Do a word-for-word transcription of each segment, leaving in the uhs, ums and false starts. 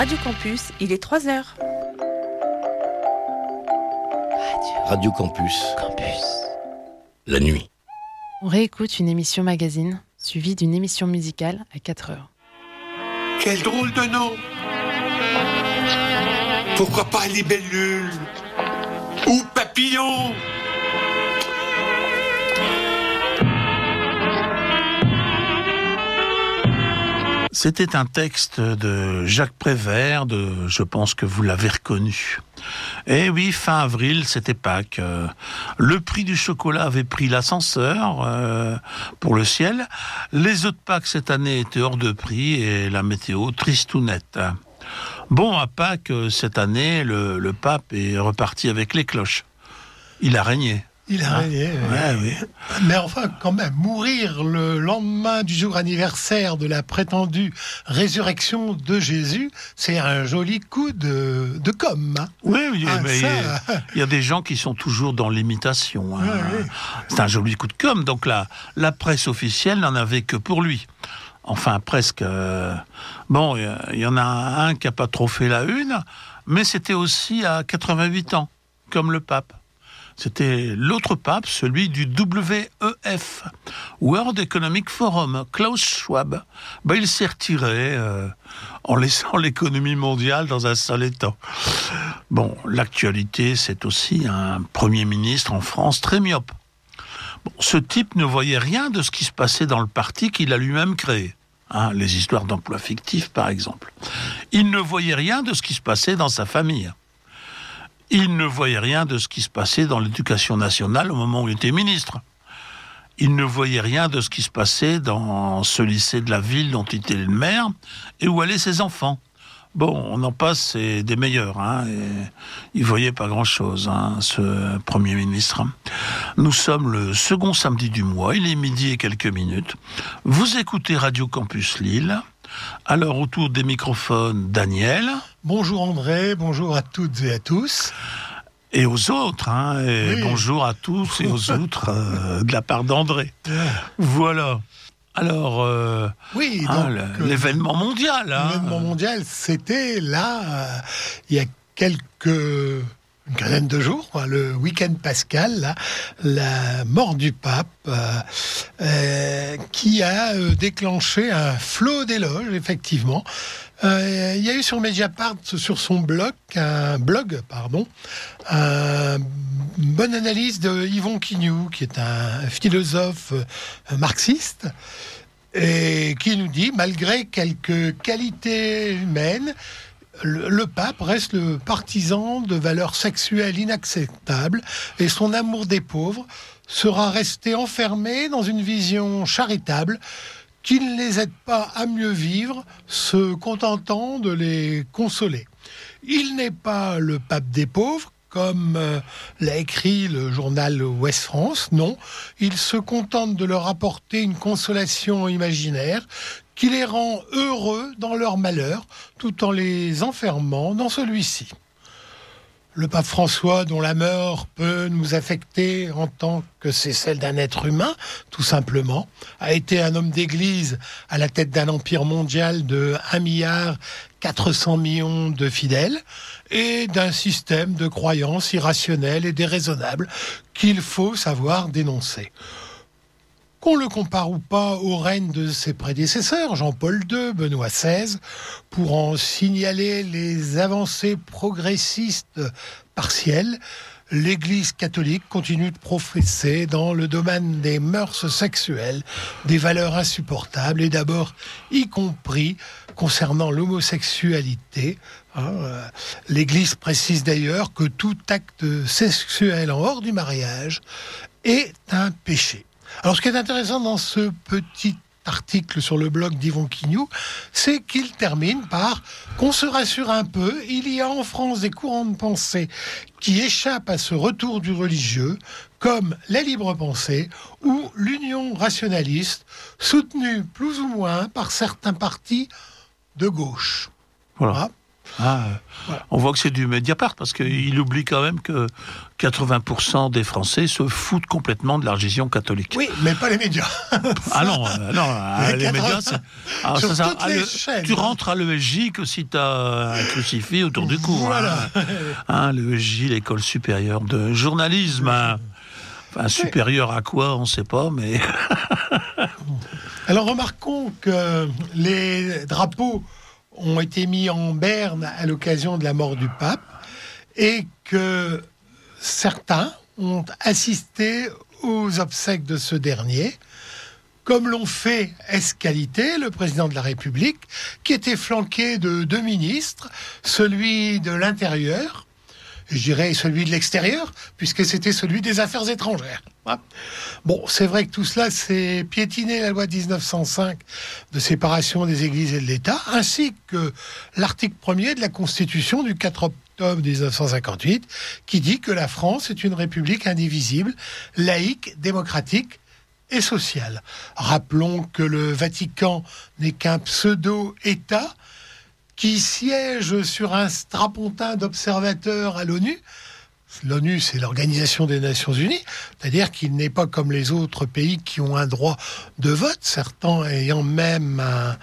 Radio Campus, il est trois heures. Radio, Radio Campus. Campus. La nuit. On réécoute une émission magazine, suivie d'une émission musicale à quatre heures. Quel drôle de nom! Pourquoi pas libellule? Ou papillon? C'était un texte de Jacques Prévert, de, je pense que vous l'avez reconnu. Eh oui, fin avril, c'était Pâques. Euh, le prix du chocolat avait pris l'ascenseur euh, pour le ciel. Les œufs de Pâques cette année étaient hors de prix et la météo tristounette. Bon, à Pâques, cette année, le, le pape est reparti avec les cloches. Il a régné. Il a régné, ouais, oui. Mais enfin, quand même, mourir le lendemain du jour anniversaire de la prétendue résurrection de Jésus, c'est un joli coup de, de com'. Hein. Oui, oui, ah, mais ça... il y a des gens qui sont toujours dans l'imitation. Hein. Ouais, oui. C'est un joli coup de com', donc la, la presse officielle n'en avait que pour lui. Enfin, presque. Euh... Bon, il y, y en a un qui n'a pas trop fait la une, mais c'était aussi à quatre-vingt-huit ans, comme le pape. C'était l'autre pape, celui du W E F, World Economic Forum, Klaus Schwab. Ben, il s'est retiré euh, en laissant l'économie mondiale dans un sale état. Bon, l'actualité, c'est aussi un Premier ministre en France très myope. Bon, ce type ne voyait rien de ce qui se passait dans le parti qu'il a lui-même créé. Hein, les histoires d'emplois fictifs, par exemple. Il ne voyait rien de ce qui se passait dans sa famille. Il ne voyait rien de ce qui se passait dans l'éducation nationale au moment où il était ministre. Il ne voyait rien de ce qui se passait dans ce lycée de la ville dont il était le maire et où allaient ses enfants. Bon, on en passe, c'est des meilleurs. Hein, et il ne voyait pas grand-chose, hein, ce Premier ministre. Nous sommes le second samedi du mois, il est midi et quelques minutes. Vous écoutez Radio Campus Lille. Alors, autour des microphones, Daniel. Bonjour André, bonjour à toutes et à tous. Et aux autres, hein, et oui. Bonjour à tous et aux autres euh, de la part d'André. Voilà. Alors, euh, oui, hein, donc, l'événement mondial. Hein. L'événement mondial, c'était là, euh, il y a quelques... une quinzaine de jours, le week-end pascal, là, la mort du pape, euh, euh, qui a euh, déclenché un flot d'éloges, effectivement. Euh, il y a eu sur Mediapart, sur son blog, un blog, pardon, un, une bonne analyse de Yvon Quignoux, qui est un philosophe euh, marxiste, et qui nous dit, malgré quelques qualités humaines, Le, le pape reste le partisan de valeurs sexuelles inacceptables et son amour des pauvres sera resté enfermé dans une vision charitable qui ne les aide pas à mieux vivre, se contentant de les consoler. Il n'est pas le pape des pauvres, comme euh, l'a écrit le journal Ouest France, non. Il se contente de leur apporter une consolation imaginaire qui les rend heureux dans leur malheur, tout en les enfermant dans celui-ci. Le pape François, dont la mort peut nous affecter en tant que c'est celle d'un être humain, tout simplement, a été un homme d'église à la tête d'un empire mondial de un milliard quatre cents millions de fidèles et d'un système de croyances irrationnelles et déraisonnables qu'il faut savoir dénoncer. Qu'on le compare ou pas au règne de ses prédécesseurs, Jean-Paul deux, Benoît seize, pour en signaler les avancées progressistes partielles, l'Église catholique continue de professer dans le domaine des mœurs sexuelles des valeurs insupportables, et d'abord y compris concernant l'homosexualité. Hein, euh, L'Église précise d'ailleurs que tout acte sexuel en hors du mariage est un péché. Alors, ce qui est intéressant dans ce petit article sur le blog d'Yvon Quignoux, c'est qu'il termine par « qu'on se rassure un peu, il y a en France des courants de pensée qui échappent à ce retour du religieux, comme la libre pensée ou l'union rationaliste, soutenue plus ou moins par certains partis de gauche. » Voilà. Ah, Voilà. On voit que c'est du Mediapart, parce qu'il oublie quand même que quatre-vingts pour cent des Français se foutent complètement de la religion catholique. Oui, mais pas les médias. Ah non, euh, non euh, les médias, c'est... Ah, Sur ça, ça, toutes ah, les le- chaînes. tu rentres à l'E S J que si tu as un crucifix autour du cou. Voilà. Hein. Hein, l'E S J, l'école supérieure de journalisme. Hein. Enfin, supérieur à quoi, on ne sait pas, mais... Alors remarquons que les drapeaux ont été mis en berne à l'occasion de la mort du pape et que certains ont assisté aux obsèques de ce dernier, comme l'ont fait Escalité, le président de la République, qui était flanqué de deux ministres, celui de l'Intérieur, je dirais celui de l'extérieur, puisque c'était celui des Affaires étrangères. Bon, c'est vrai que tout cela, c'est piétiner la loi de dix-neuf cent cinq de séparation des églises et de l'État, ainsi que l'article premier de la Constitution du quatre octobre dix-neuf cent cinquante-huit, qui dit que la France est une république indivisible, laïque, démocratique et sociale. Rappelons que le Vatican n'est qu'un pseudo-État qui siège sur un strapontin d'observateurs à l'ONU. L'ONU, c'est l'Organisation des Nations Unies, c'est-à-dire qu'il n'est pas comme les autres pays qui ont un droit de vote, certains ayant même un,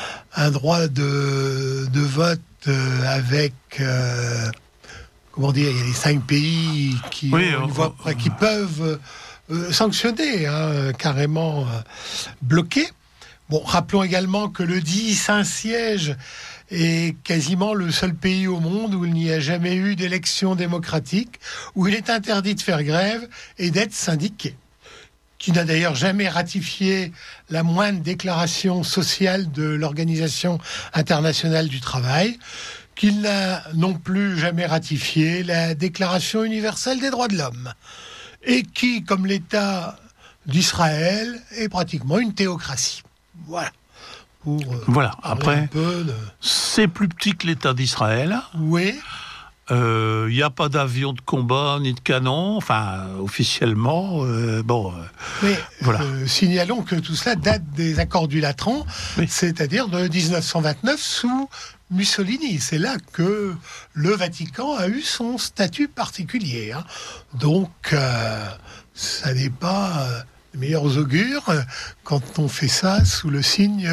un droit de, de vote euh, avec... Euh, comment dire, il y a les cinq pays qui, Oui, ont une on- voix- on- qui peuvent euh, sanctionner, hein, carrément euh, bloquer. Bon, rappelons également que le dit Saint-Siège est quasiment le seul pays au monde où il n'y a jamais eu d'élection démocratique, où il est interdit de faire grève et d'être syndiqué, qui n'a d'ailleurs jamais ratifié la moindre déclaration sociale de l'Organisation internationale du travail, qu'il n'a non plus jamais ratifié la Déclaration universelle des droits de l'homme, et qui, comme l'État d'Israël, est pratiquement une théocratie. Voilà. Pour, euh, Voilà, parler après, un peu de... c'est plus petit que l'État d'Israël. Oui, Il euh, n'y a pas d'avion de combat ni de canon, enfin, euh, officiellement. Euh, bon, euh, mais Voilà. euh, signalons que tout cela date des accords du Latran, Oui. c'est-à-dire de dix-neuf cent vingt-neuf sous Mussolini. C'est là que le Vatican a eu son statut particulier. Hein. Donc, euh, ça n'est pas euh, les meilleurs augures euh, quand on fait ça sous le signe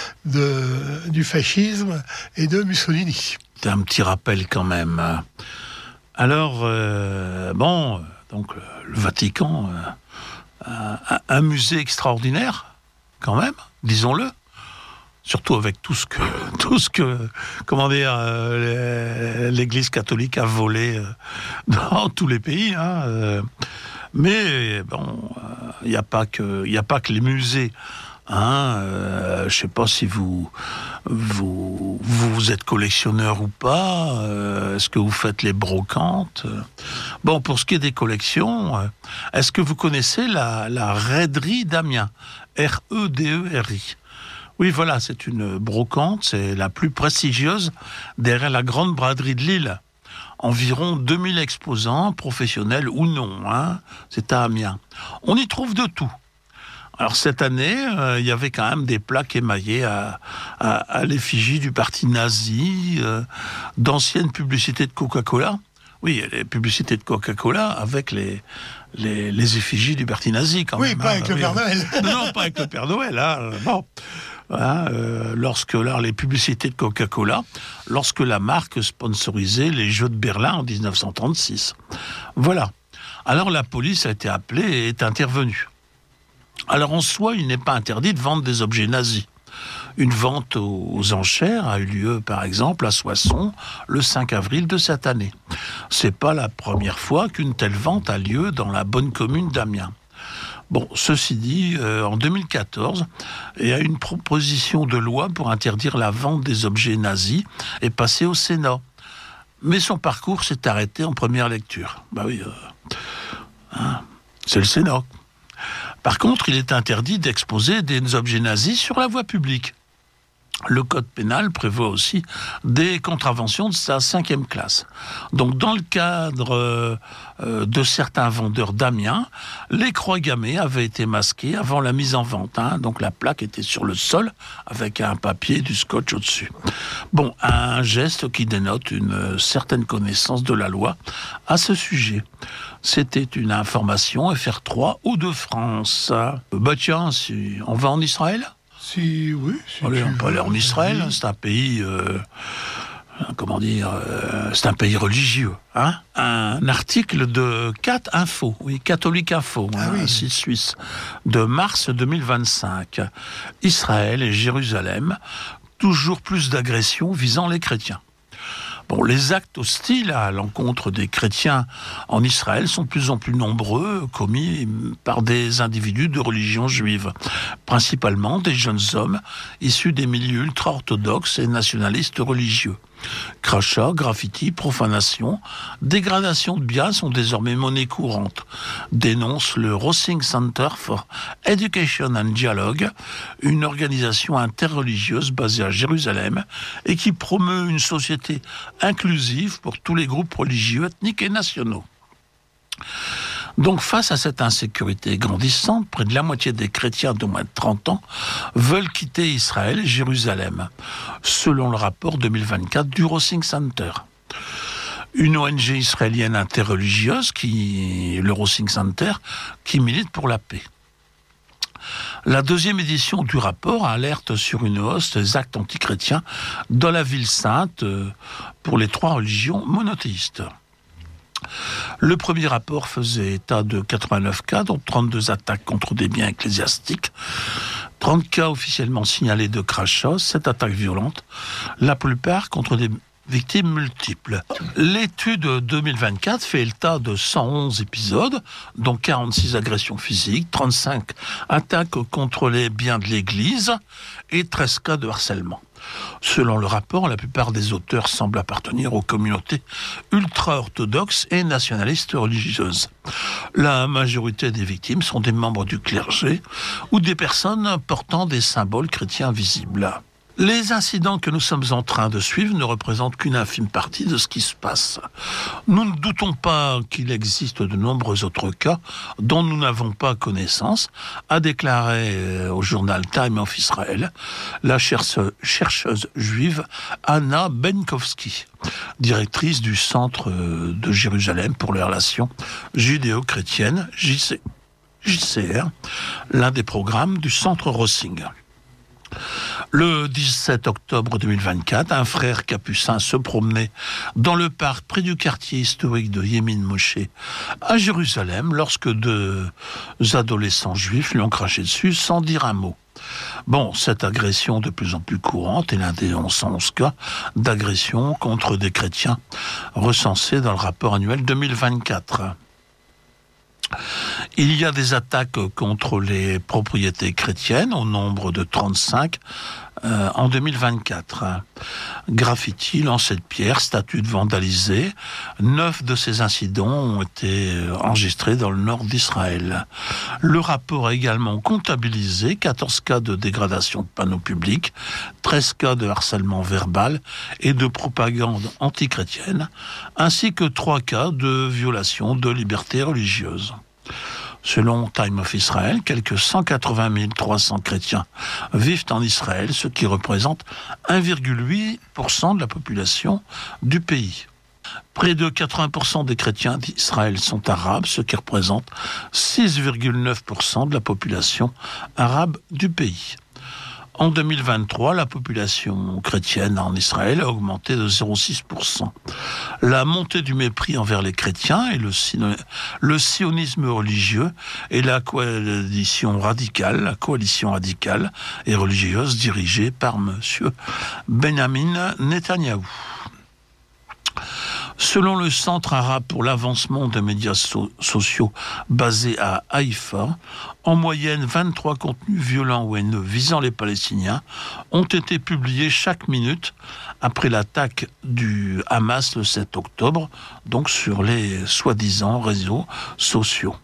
de, du fascisme et de Mussolini. c'est un petit rappel quand même. Alors, euh, bon, donc euh, le Vatican, euh, un, un musée extraordinaire, quand même, disons-le. Surtout avec tout ce que, tout ce que, comment dire, euh, l'Église catholique a volé euh, dans tous les pays. Hein, euh. Mais bon, il euh, n'y a pas que, il n'y a pas que les musées. Hein, euh, je ne sais pas si vous, vous, vous êtes collectionneur ou pas. Euh, est-ce que vous faites les brocantes? Bon, pour ce qui est des collections, euh, est-ce que vous connaissez la, la raiderie d'Amiens? R E D E R I. Oui, voilà, c'est une brocante, c'est la plus prestigieuse derrière la grande braderie de Lille. Environ deux mille exposants, professionnels ou non, hein, c'est à Amiens. On y trouve de tout. Alors cette année, euh, il y avait quand même des plaques émaillées à, à, à l'effigie du parti nazi, euh, d'anciennes publicités de Coca-Cola. Oui, les publicités de Coca-Cola avec les, les, les effigies du parti nazi quand Oui, même. pas hein, avec le oui. Père Noël. Non, non, pas avec le Père Noël. Hein, bon. Hein, euh, lorsque là, les publicités de Coca-Cola, lorsque la marque sponsorisait les Jeux de Berlin en dix-neuf cent trente-six. Voilà. Alors la police a été appelée et est intervenue. Alors en soi, il n'est pas interdit de vendre des objets nazis. Une vente aux enchères a eu lieu, par exemple, à Soissons, le cinq avril de cette année. C'est pas la première fois qu'une telle vente a lieu dans la bonne commune d'Amiens. Bon, ceci dit, euh, en deux mille quatorze, il y a une proposition de loi pour interdire la vente des objets nazis et passer au Sénat. Mais son parcours s'est arrêté en première lecture. Bah oui, euh, hein, c'est le Sénat. Par contre, il est interdit d'exposer des objets nazis sur la voie publique. Le code pénal prévoit aussi des contraventions de sa cinquième classe. Donc, dans le cadre euh, de certains vendeurs d'amiens, les croix gammées avaient été masquées avant la mise en vente. Hein. Donc, la plaque était sur le sol avec un papier, du scotch au-dessus. Bon, un geste qui dénote une certaine connaissance de la loi à ce sujet. C'était une information F R trois ou de France. Bah tiens, si on va en Israël ? Si, oui. Si Allez, on peut aller en veux, Israël, vas-y. c'est un pays, euh, comment dire, euh, c'est un pays religieux. Hein. Un article de Cat Info, oui, Catholique Info, Ah hein, oui. un site suisse, de mars deux mille vingt-cinq. Israël et Jérusalem, toujours plus d'agressions visant les chrétiens. Bon, les actes hostiles à l'encontre des chrétiens en Israël sont de plus en plus nombreux, commis par des individus de religion juive, principalement des jeunes hommes issus des milieux ultra-orthodoxes et nationalistes religieux. Crachats, graffitis, profanation, dégradation de biens sont désormais monnaie courante, dénonce le Rossing Center for Education and Dialogue, une organisation interreligieuse basée à Jérusalem et qui promeut une société inclusive pour tous les groupes religieux, ethniques et nationaux. Donc, face à cette insécurité grandissante, près de la moitié des chrétiens de moins de trente ans veulent quitter Israël et Jérusalem, selon le rapport deux mille vingt-quatre du Rossing Center. Une O N G israélienne interreligieuse, qui, le Rossing Center, qui milite pour la paix. La deuxième édition du rapport alerte sur une hausse des actes antichrétiens dans la ville sainte pour les trois religions monothéistes. Le premier rapport faisait état de quatre-vingt-neuf cas, dont trente-deux attaques contre des biens ecclésiastiques, trente cas officiellement signalés de crachats, sept attaques violentes, la plupart contre des victimes multiples. L'étude deux mille vingt-quatre fait état de cent onze épisodes, dont quarante-six agressions physiques, trente-cinq attaques contre les biens de l'Église et treize cas de harcèlement. Selon le rapport, la plupart des auteurs semblent appartenir aux communautés ultra-orthodoxes et nationalistes religieuses. La majorité des victimes sont des membres du clergé ou des personnes portant des symboles chrétiens visibles. Les incidents que nous sommes en train de suivre ne représentent qu'une infime partie de ce qui se passe. Nous ne doutons pas qu'il existe de nombreux autres cas dont nous n'avons pas connaissance, a déclaré au journal Time of Israel la chercheuse juive Anna Benkowski, directrice du Centre de Jérusalem pour les relations judéo-chrétiennes, J C R, l'un des programmes du Centre Rossing. Le dix-sept octobre deux mille vingt-quatre, un frère capucin se promenait dans le parc près du quartier historique de Yemin Moshe à Jérusalem lorsque deux adolescents juifs lui ont craché dessus sans dire un mot. Bon, cette agression de plus en plus courante est l'un des cent onze cas d'agression contre des chrétiens recensés dans le rapport annuel deux mille vingt-quatre. Il y a des attaques contre les propriétés chrétiennes au nombre de trente-cinq euh, en deux mille vingt-quatre. Graffiti, lancers de pierre, statues vandalisées. Neuf de ces incidents ont été enregistrés dans le nord d'Israël. Le rapport a également comptabilisé quatorze cas de dégradation de panneaux publics, treize cas de harcèlement verbal et de propagande antichrétienne, ainsi que trois cas de violation de liberté religieuse. Selon Time of Israel, quelques cent quatre-vingt mille trois cents chrétiens vivent en Israël, ce qui représente un virgule huit pour cent de la population du pays. Près de quatre-vingts pour cent des chrétiens d'Israël sont arabes, ce qui représente six virgule neuf pour cent de la population arabe du pays. En deux mille vingt-trois, la population chrétienne en Israël a augmenté de zéro virgule six pour cent. La montée du mépris envers les chrétiens et le, le sionisme religieux et la coalition radicale, la coalition radicale et religieuse dirigée par M. Benjamin Netanyahou. Selon le Centre arabe pour l'avancement des médias so- sociaux basé à Haïfa, en moyenne, vingt-trois contenus violents ou haineux visant les Palestiniens ont été publiés chaque minute après l'attaque du Hamas le sept octobre, donc sur les soi-disant réseaux sociaux.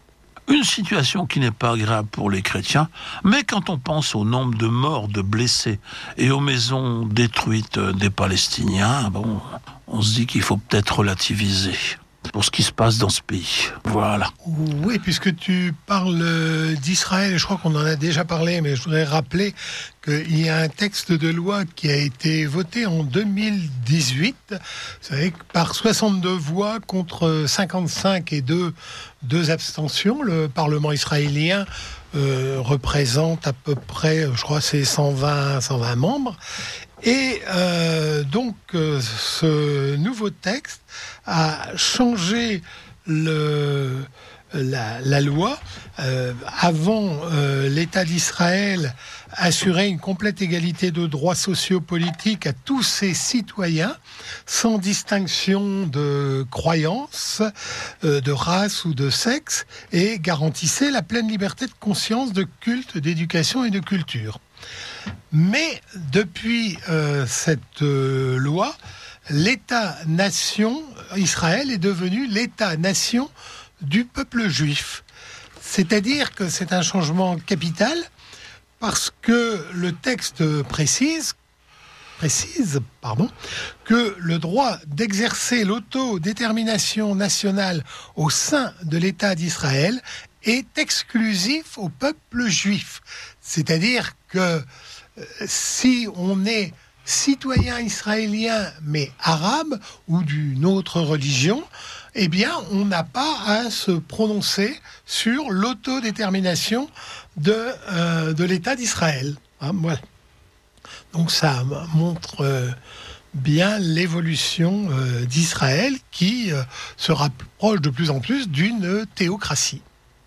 Une situation qui n'est pas agréable pour les chrétiens, mais quand on pense au nombre de morts, de blessés et aux maisons détruites des Palestiniens, bon, on se dit qu'il faut peut-être relativiser pour ce qui se passe dans ce pays. Voilà. Oui, puisque tu parles d'Israël, je crois qu'on en a déjà parlé, mais je voudrais rappeler qu'il y a un texte de loi qui a été voté en deux mille dix-huit, vous savez, par soixante-deux voix contre cinquante-cinq et deux, deux abstentions. Le Parlement israélien euh, représente à peu près, je crois, c'est cent vingt, cent vingt membres. Et euh, donc, euh, ce nouveau texte a changé le, la, la loi. Euh, avant, euh, l'État d'Israël assurait une complète égalité de droits sociopolitiques à tous ses citoyens, sans distinction de croyance, euh, de race ou de sexe, et garantissait la pleine liberté de conscience, de culte, d'éducation et de culture. Mais depuis euh, cette euh, loi, l'État-nation, Israël est devenu l'État-nation du peuple juif. C'est-à-dire que c'est un changement capital parce que le texte précise, précise pardon, que le droit d'exercer l'autodétermination nationale au sein de l'État d'Israël est exclusif au peuple juif. C'est-à-dire que euh, si on est citoyen israélien mais arabe ou d'une autre religion, eh bien on n'a pas à se prononcer sur l'autodétermination de, euh, de l'État d'Israël. Hein, voilà. Donc ça montre euh, bien l'évolution euh, d'Israël qui euh, se rapproche de plus en plus d'une théocratie.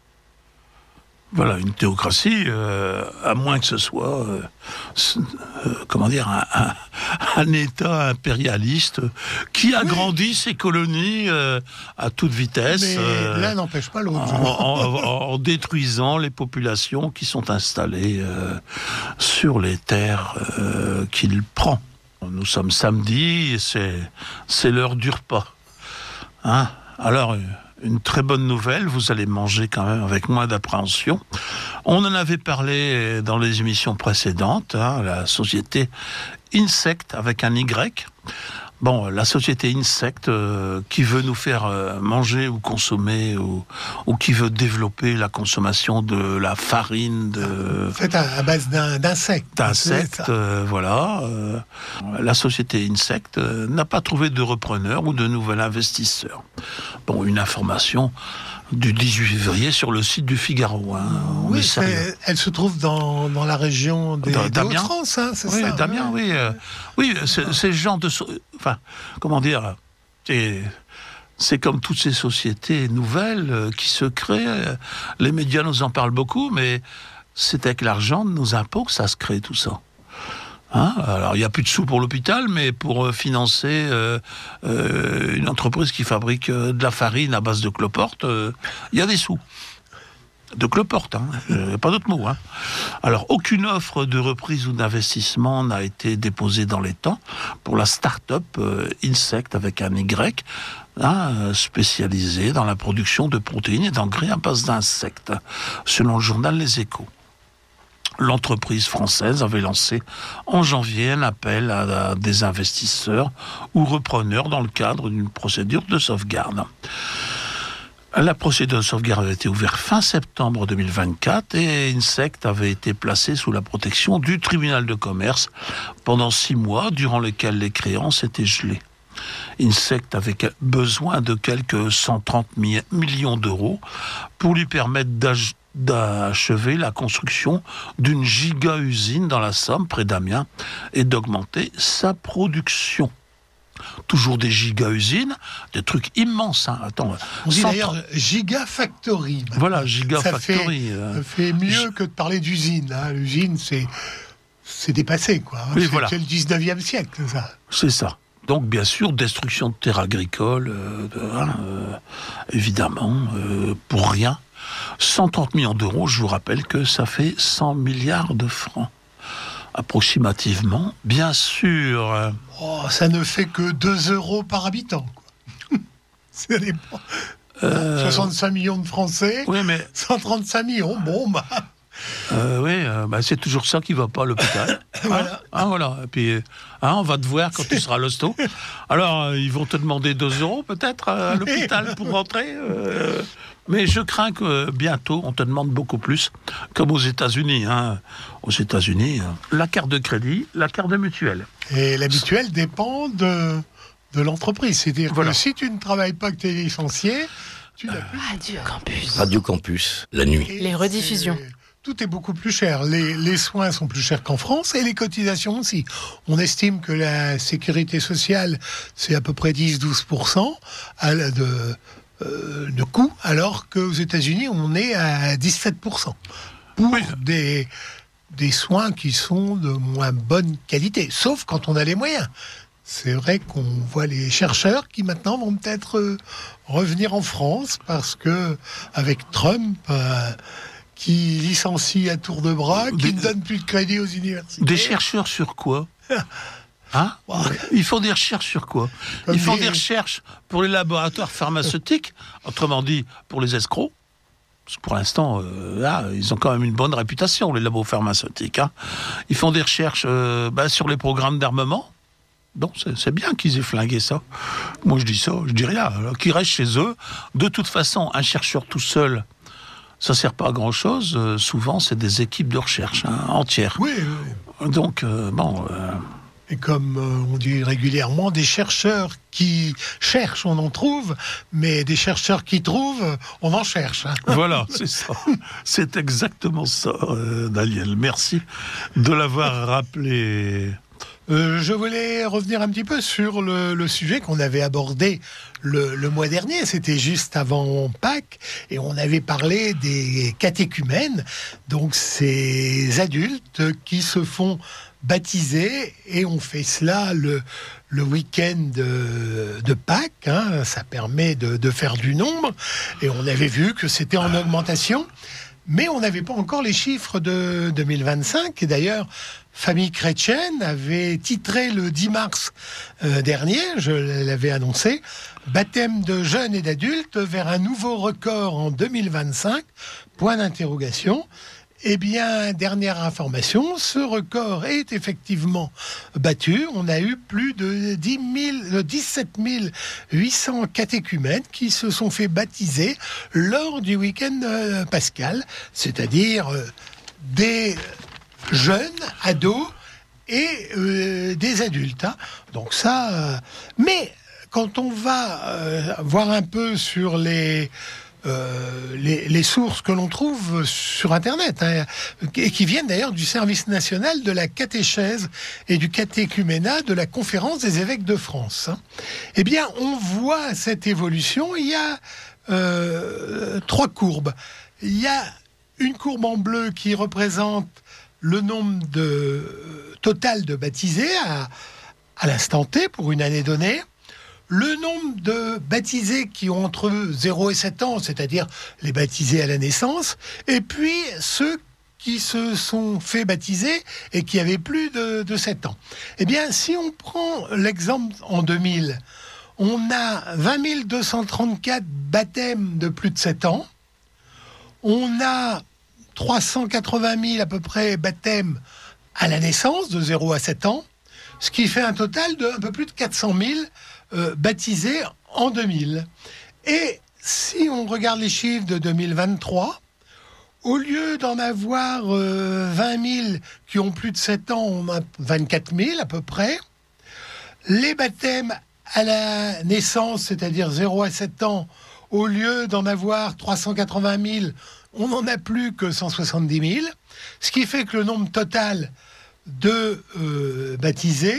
Voilà, une théocratie, euh, à moins que ce soit, euh, euh, comment dire, un, un, un État impérialiste qui agrandit oui. ses colonies euh, à toute vitesse. Mais euh, l'un n'empêche pas l'autre. En, en, en détruisant les populations qui sont installées euh, sur les terres euh, qu'il prend. Nous sommes samedi, et c'est, c'est l'heure du repas. Hein ? Alors... Une très bonne nouvelle, vous allez manger quand même avec moins d'appréhension. On en avait parlé dans les émissions précédentes, hein, la société Insect avec un Y. Bon, la société Insect euh, qui veut nous faire euh, manger ou consommer ou, ou qui veut développer la consommation de la farine de... Fait à, à base d'un, d'insectes. D'insectes, euh, voilà. Euh, la société Insect euh, n'a pas trouvé de repreneur ou de nouvel investisseur. Bon, une information du dix-huit février sur le site du Figaro. Hein, oui, c'est, elle se trouve dans, dans la région des, des Hauts-de-France, hein, c'est oui, ça. Damien, oui. Euh, oui, c'est, c'est ce genre de... Enfin, comment dire... C'est, c'est comme toutes ces sociétés nouvelles euh, qui se créent. Les médias nous en parlent beaucoup, mais c'est avec l'argent de nos impôts que ça se crée, tout ça. Hein, alors, il n'y a plus de sous pour l'hôpital, mais pour euh, financer euh, euh, une entreprise qui fabrique euh, de la farine à base de cloporte, il euh, y a des sous. De cloporte, hein, euh, pas d'autre mot. Hein. Alors, aucune offre de reprise ou d'investissement n'a été déposée dans les temps pour la start-up euh, Insect avec un Y, hein, spécialisée dans la production de protéines et d'engrais à base d'insectes, selon le journal Les Échos. L'entreprise française avait lancé en janvier un appel à des investisseurs ou repreneurs dans le cadre d'une procédure de sauvegarde. La procédure de sauvegarde avait été ouverte fin septembre deux mille vingt-quatre et Insect avait été placé sous la protection du tribunal de commerce pendant six mois, durant lesquels les créances étaient gelées. Insect avait besoin de quelques cent trente millions d'euros pour lui permettre d'aj- d'achever la construction d'une giga-usine dans la Somme, près d'Amiens, et d'augmenter sa production. Toujours des giga-usines, des trucs immenses. Hein. Attends, on dit d'ailleurs gigafactory. Voilà, gigafactory. Ça fait, euh... ça fait mieux que de parler d'usine. Hein. L'usine, c'est, c'est dépassé, quoi. Oui, c'est, voilà. c'est le dix-neuvième siècle, ça. C'est ça. Donc, bien sûr, destruction de terres agricoles, euh, de, hein, euh, évidemment, euh, pour rien. cent trente millions d'euros, je vous rappelle que ça fait cent milliards de francs. Approximativement, bien sûr. Oh, ça ne fait que deux euros par habitant, quoi. Ça dépend. Euh, soixante-cinq millions de Français, Oui, mais cent trente-cinq millions, bon, bah... euh, oui, euh, bah, c'est toujours ça qui va pas à l'hôpital. Voilà. Ah, ah, voilà. Et puis, hein, on va te voir quand tu seras à l'hosto. Alors, euh, ils vont te demander deux euros peut-être à, à l'hôpital pour rentrer. euh, mais je crains que bientôt, on te demande beaucoup plus, comme aux États-Unis. Hein. Aux États-Unis, euh, la carte de crédit, la carte de mutuelle. Et la mutuelle dépend de, de l'entreprise. C'est-à-dire Voilà. que si tu ne travailles pas, que tu es licencié, tu n'as plus... Radio Campus. Radio Campus, la nuit. Et Les rediffusions. c'est- Tout est beaucoup plus cher. Les, les soins sont plus chers qu'en France et les cotisations aussi. On estime que la sécurité sociale, c'est à peu près dix à douze pour cent à la- de, euh, de coût, alors qu'aux États-Unis, on est à dix-sept pour cent pour Oui. des, des soins qui sont de moins bonne qualité, sauf quand on a les moyens. C'est vrai qu'on voit les chercheurs qui maintenant vont peut-être euh, revenir en France parce que avec Trump euh, qui licencie à tour de bras, qui Des- ne donne plus de crédit aux universités. Des chercheurs sur quoi Hein Ouais. Ils font des recherches sur quoi Comme Ils font des- des recherches pour les laboratoires pharmaceutiques, autrement dit, pour les escrocs. Parce que pour l'instant, euh, là, ils ont quand même une bonne réputation, les labos pharmaceutiques. Hein. Ils font des recherches euh, bah, sur les programmes d'armement. Donc c'est, c'est bien qu'ils aient flingué ça. Moi je dis ça, je dis rien. Alors, qu'ils restent chez eux. De toute façon, un chercheur tout seul, ça sert pas à grand chose. Euh, souvent, c'est des équipes de recherche hein, entières. Oui, oui. Donc euh, bon. euh, Et comme euh, on dit régulièrement, des chercheurs qui cherchent, on en trouve, mais des chercheurs qui trouvent, on en cherche. hein. Voilà, c'est ça. C'est exactement ça, euh, Daniel. Merci de l'avoir rappelé. Euh, je voulais revenir un petit peu sur le, le sujet qu'on avait abordé le, le mois dernier. C'était juste avant Pâques et on avait parlé des catéchumènes, donc ces adultes qui se font baptiser et on fait cela le, le week-end de, de Pâques. Hein. Ça permet de, de faire du nombre et on avait vu que c'était en augmentation. Mais on n'avait pas encore les chiffres de deux mille vingt-cinq. Et d'ailleurs, Famille chrétienne avait titré le dix mars euh, dernier, je l'avais annoncé, baptême de jeunes et d'adultes vers un nouveau record en deux mille vingt-cinq, point d'interrogation. Eh bien, dernière information, ce record est effectivement battu. On a eu plus de dix mille, dix-sept mille huit cents catéchumènes qui se sont fait baptiser lors du week-end euh, pascal, c'est-à-dire euh, des jeunes, ados et euh, des adultes. Hein. Donc ça... Euh, mais quand on va euh, voir un peu sur les... Euh, les, les sources que l'on trouve sur Internet, hein, et qui viennent d'ailleurs du service national de la catéchèse et du catéchuménat de la Conférence des évêques de France. Hein. Eh bien, on voit cette évolution. Il y a euh, trois courbes. Il y a une courbe en bleu qui représente le nombre de, total de baptisés à, à l'instant T pour une année donnée. Le nombre de baptisés qui ont entre zéro et sept ans, c'est-à-dire les baptisés à la naissance, et puis ceux qui se sont fait baptiser et qui avaient plus de, de sept ans. Eh bien, si on prend l'exemple en deux mille, on a vingt mille deux cent trente-quatre baptêmes de plus de sept ans, on a trois cent quatre-vingt mille à peu près baptêmes à la naissance, de zéro à sept ans, ce qui fait un total de un peu plus de quatre cent mille Euh, baptisés en deux mille. Et si on regarde les chiffres de deux mille vingt-trois, au lieu d'en avoir euh, vingt mille qui ont plus de sept ans, on a vingt-quatre mille à peu près. Les baptêmes à la naissance, c'est-à-dire zéro à sept ans, au lieu d'en avoir trois cent quatre-vingt mille, on n'en a plus que cent soixante-dix mille. Ce qui fait que le nombre total de euh, baptisés,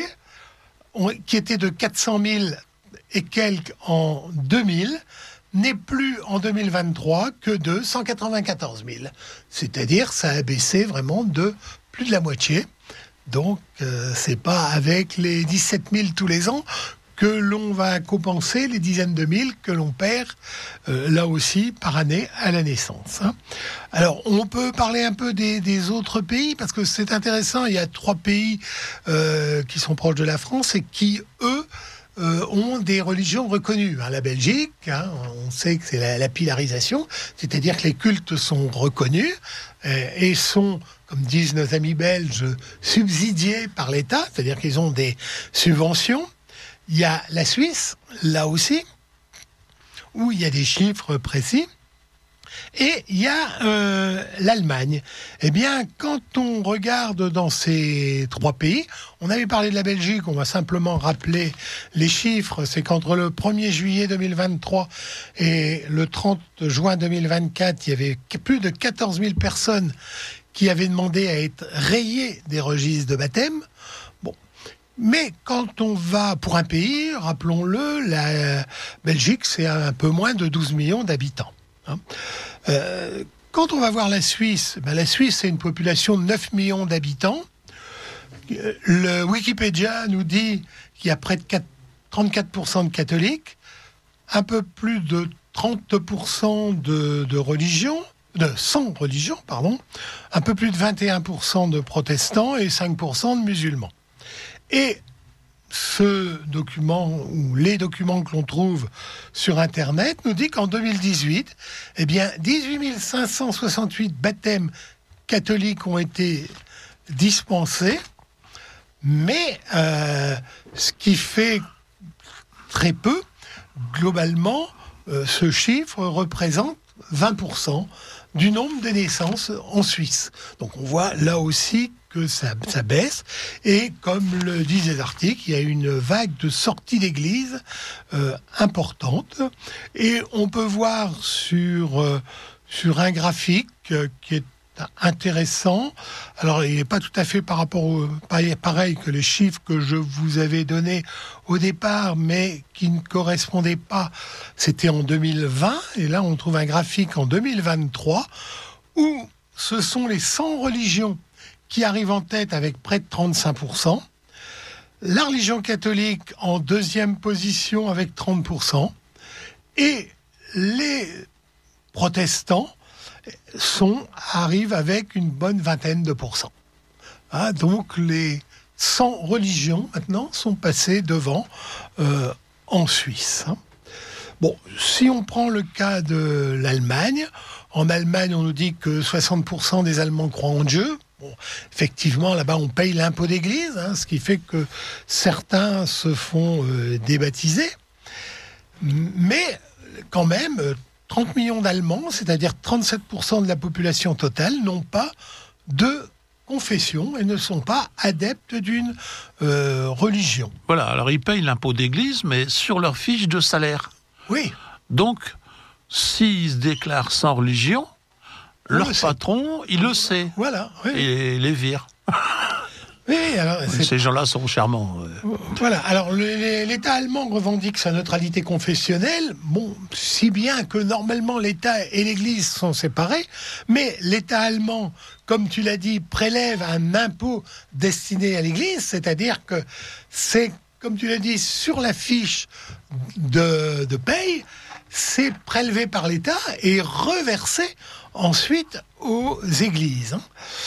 qui était de quatre cent mille et quelques en deux mille, n'est plus en deux mille vingt-trois que de cent quatre-vingt-quatorze mille. C'est-à-dire, ça a baissé vraiment de plus de la moitié. Donc, euh, c'est pas avec les dix-sept mille tous les ans que l'on va compenser les dizaines de mille que l'on perd, euh, là aussi, par année à la naissance. Hein. Alors, on peut parler un peu des, des autres pays, parce que c'est intéressant, il y a trois pays euh, qui sont proches de la France et qui, eux, euh, ont des religions reconnues. Hein, la Belgique, hein, on sait que c'est la, la pilarisation, c'est-à-dire que les cultes sont reconnus euh, et sont, comme disent nos amis belges, subsidiés par l'État, c'est-à-dire qu'ils ont des subventions. Il y a la Suisse, là aussi, où il y a des chiffres précis. Et il y a euh, l'Allemagne. Eh bien, quand on regarde dans ces trois pays, on avait parlé de la Belgique, on va simplement rappeler les chiffres. C'est qu'entre le premier juillet deux mille vingt-trois et le trente juin deux mille vingt-quatre, il y avait plus de quatorze mille personnes qui avaient demandé à être rayées des registres de baptême. Bon. Mais quand on va pour un pays, rappelons-le, la Belgique, c'est un peu moins de douze millions d'habitants. Hein. Euh, quand on va voir la Suisse, ben la Suisse c'est une population de neuf millions d'habitants. Le Wikipédia nous dit qu'il y a près de trente-quatre pour cent de catholiques, un peu plus de trente pour cent de, de religions, de sans religion, pardon, un peu plus de vingt et un pour cent de protestants et cinq pour cent de musulmans. Et ce document, ou les documents que l'on trouve sur Internet, nous dit qu'en deux mille dix-huit, eh bien, dix-huit mille cinq cent soixante-huit baptêmes catholiques ont été dispensés, mais euh, ce qui fait très peu, globalement, euh, ce chiffre représente vingt pour cent du nombre de naissances en Suisse. Donc on voit là aussi que ça, ça baisse, et comme le disent les articles, il y a une vague de sorties d'église euh, importante, et on peut voir sur, euh, sur un graphique euh, qui est intéressant. Alors il n'est pas tout à fait par rapport au, pareil que les chiffres que je vous avais donnés au départ, mais qui ne correspondaient pas. C'était en deux mille vingt, et là on trouve un graphique en deux mille vingt-trois où ce sont les cent religions qui arrive en tête avec près de trente-cinq pour cent, la religion catholique en deuxième position avec trente pour cent, et les protestants sont, arrivent avec une bonne vingtaine de pourcents. Ah, donc les cent religions maintenant sont passées devant euh, en Suisse. Hein. Bon, si on prend le cas de l'Allemagne, en Allemagne on nous dit que soixante pour cent des Allemands croient en Dieu. Bon, effectivement, là-bas, on paye l'impôt d'église, hein, ce qui fait que certains se font euh, débaptiser. Mais, quand même, trente millions d'Allemands, c'est-à-dire trente-sept pour cent de la population totale, n'ont pas de confession et ne sont pas adeptes d'une euh, religion. Voilà, alors ils payent l'impôt d'église, mais sur leur fiche de salaire. Oui. Donc, s'ils se déclarent sans religion, leur patron, il le sait. Voilà. Oui. Et les vire. Oui, alors, c'est... Ces gens-là sont charmants. Voilà. Alors, le, l'État allemand revendique sa neutralité confessionnelle. Bon, si bien que normalement l'État et l'Église sont séparés, mais l'État allemand, comme tu l'as dit, prélève un impôt destiné à l'Église, c'est-à-dire que c'est, comme tu l'as dit, sur la fiche de, de paye, c'est prélevé par l'État et reversé ensuite aux églises.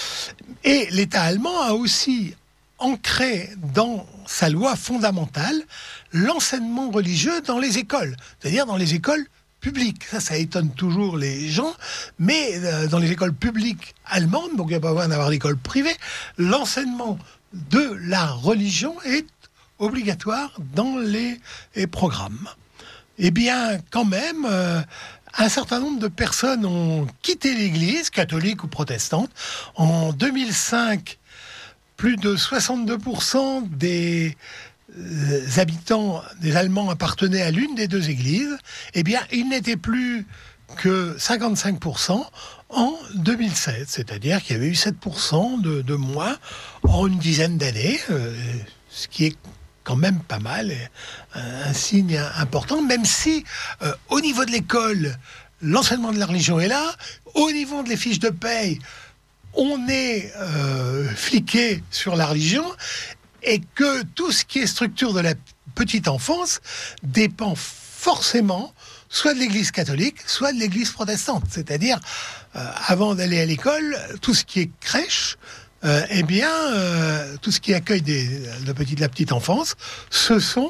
Et l'État allemand a aussi ancré dans sa loi fondamentale l'enseignement religieux dans les écoles, c'est-à-dire dans les écoles publiques. Ça, ça étonne toujours les gens, mais dans les écoles publiques allemandes, donc il n'y a pas besoin d'avoir d'école privée, l'enseignement de la religion est obligatoire dans les, les programmes. Eh bien, quand même, euh, un certain nombre de personnes ont quitté l'Église, catholique ou protestante. En deux mille cinq, plus de soixante-deux pour cent des euh, habitants, des Allemands appartenaient à l'une des deux églises. Eh bien, il n'était plus que cinquante-cinq pour cent en deux mille sept. C'est-à-dire qu'il y avait eu sept pour cent de, de moins en une dizaine d'années, euh, ce qui est quand même pas mal, un signe important, même si euh, au niveau de l'école, l'enseignement de la religion est là, au niveau de les fiches de paye, on est euh, fliqué sur la religion, et que tout ce qui est structure de la petite enfance dépend forcément soit de l'Église catholique, soit de l'Église protestante. C'est-à-dire, euh, avant d'aller à l'école, tout ce qui est crèche, Euh, eh bien, euh, tout ce qui accueille des, de, petite, de la petite enfance, ce sont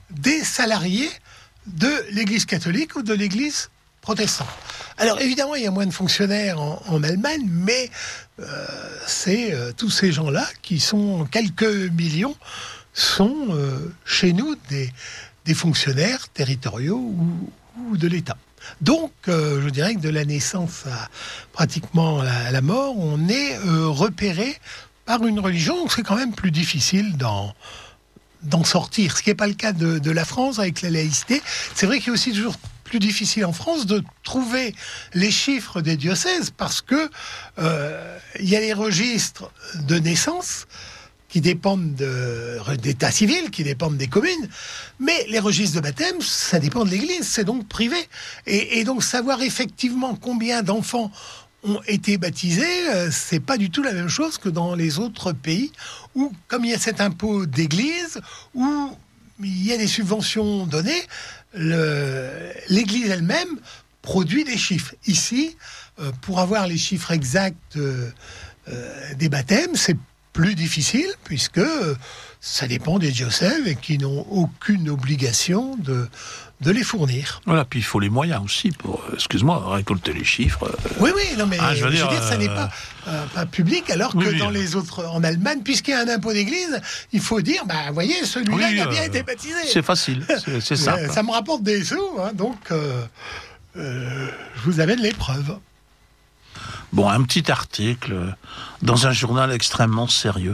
des salariés de l'Église catholique ou de l'Église protestante. Alors évidemment, il y a moins de fonctionnaires en, en Allemagne, mais euh, c'est euh, tous ces gens-là, qui sont quelques millions, sont euh, chez nous des, des fonctionnaires territoriaux ou, ou de l'État. Donc, euh, je dirais que de la naissance à pratiquement la, la mort, on est euh, repéré par une religion. C'est quand même plus difficile d'en, d'en sortir, ce qui n'est pas le cas de, de la France avec la laïcité. C'est vrai qu'il est aussi toujours plus difficile en France de trouver les chiffres des diocèses, parce que euh, il y a les registres de naissance qui dépendent de, d'état civil, qui dépendent des communes, mais les registres de baptême, ça dépend de l'Église, c'est donc privé. Et, et donc savoir effectivement combien d'enfants ont été baptisés, euh, c'est pas du tout la même chose que dans les autres pays, où, comme il y a cet impôt d'église, où il y a des subventions données, le, l'Église elle-même produit des chiffres. Ici, euh, pour avoir les chiffres exacts euh, euh, des baptêmes, c'est plus difficile, puisque euh, ça dépend des diocèses et qui n'ont aucune obligation de, de les fournir. Voilà, puis il faut les moyens aussi pour, excuse-moi, récolter les chiffres. Euh... Oui, oui, non, mais ah, je veux je dire, veux dire, ça euh... n'est pas, euh, pas public, alors oui, que oui, dans euh... les autres, en Allemagne, puisqu'il y a un impôt d'église, il faut dire, bah, vous voyez, celui-là, oui, il a bien euh... été baptisé. C'est facile, c'est, c'est simple. Ça me rapporte des sous, hein, donc euh, euh, je vous amène les preuves. Bon, un petit article dans un journal extrêmement sérieux.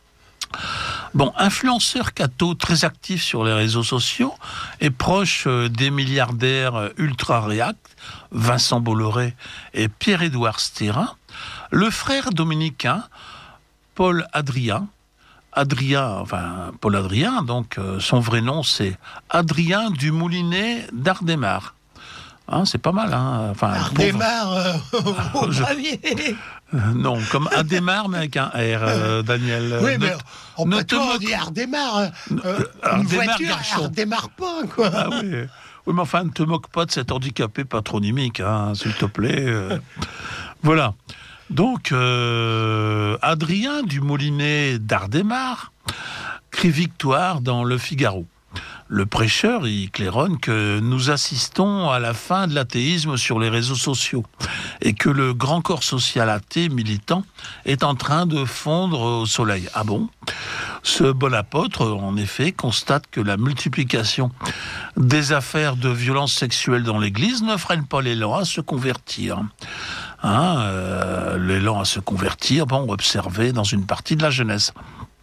Bon, influenceur catho très actif sur les réseaux sociaux et proche des milliardaires ultra-réac, Vincent Bolloré et Pierre-Édouard Stérin, le frère dominicain Paul Adrien, Adrien, enfin Paul Adrien, donc euh, son vrai nom c'est Adrien du Moulinet d'Ardemar. Hein, c'est pas mal, hein. Enfin, Ardemar euh, au je... premier. Euh, non, comme Ademar, mais avec un R, euh, Daniel. Oui, ne, mais en ne patois, on dit Ardemar. Euh, euh, une Ardemar, voiture, garçon. Ardemar pas, quoi. Ah oui. Oui, mais enfin, ne te moque pas de cet handicapé patronymique, hein, s'il te plaît. Euh. Voilà. Donc, euh, Adrien du Moulinet d'Ardemar crie victoire dans Le Figaro. Le prêcheur y claironne que nous assistons à la fin de l'athéisme sur les réseaux sociaux et que le grand corps social athée militant est en train de fondre au soleil. Ah bon ? Ce bon apôtre, en effet, constate que la multiplication des affaires de violences sexuelles dans l'Église ne freine pas l'élan à se convertir. Hein, euh, l'élan à se convertir, bon, observé dans une partie de la jeunesse.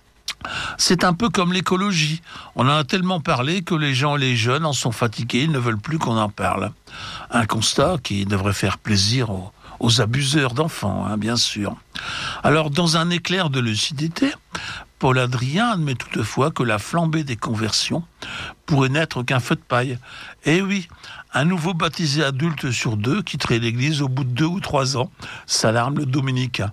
C'est un peu comme l'écologie. On en a tellement parlé que les gens et les jeunes en sont fatigués, ils ne veulent plus qu'on en parle. Un constat qui devrait faire plaisir aux, aux abuseurs d'enfants, hein, bien sûr. Alors, dans un éclair de lucidité, Paul Adrien admet toutefois que la flambée des conversions pourrait n'être qu'un feu de paille. Eh oui, un nouveau baptisé adulte sur deux quitterait l'église au bout de deux ou trois ans, s'alarme le dominicain.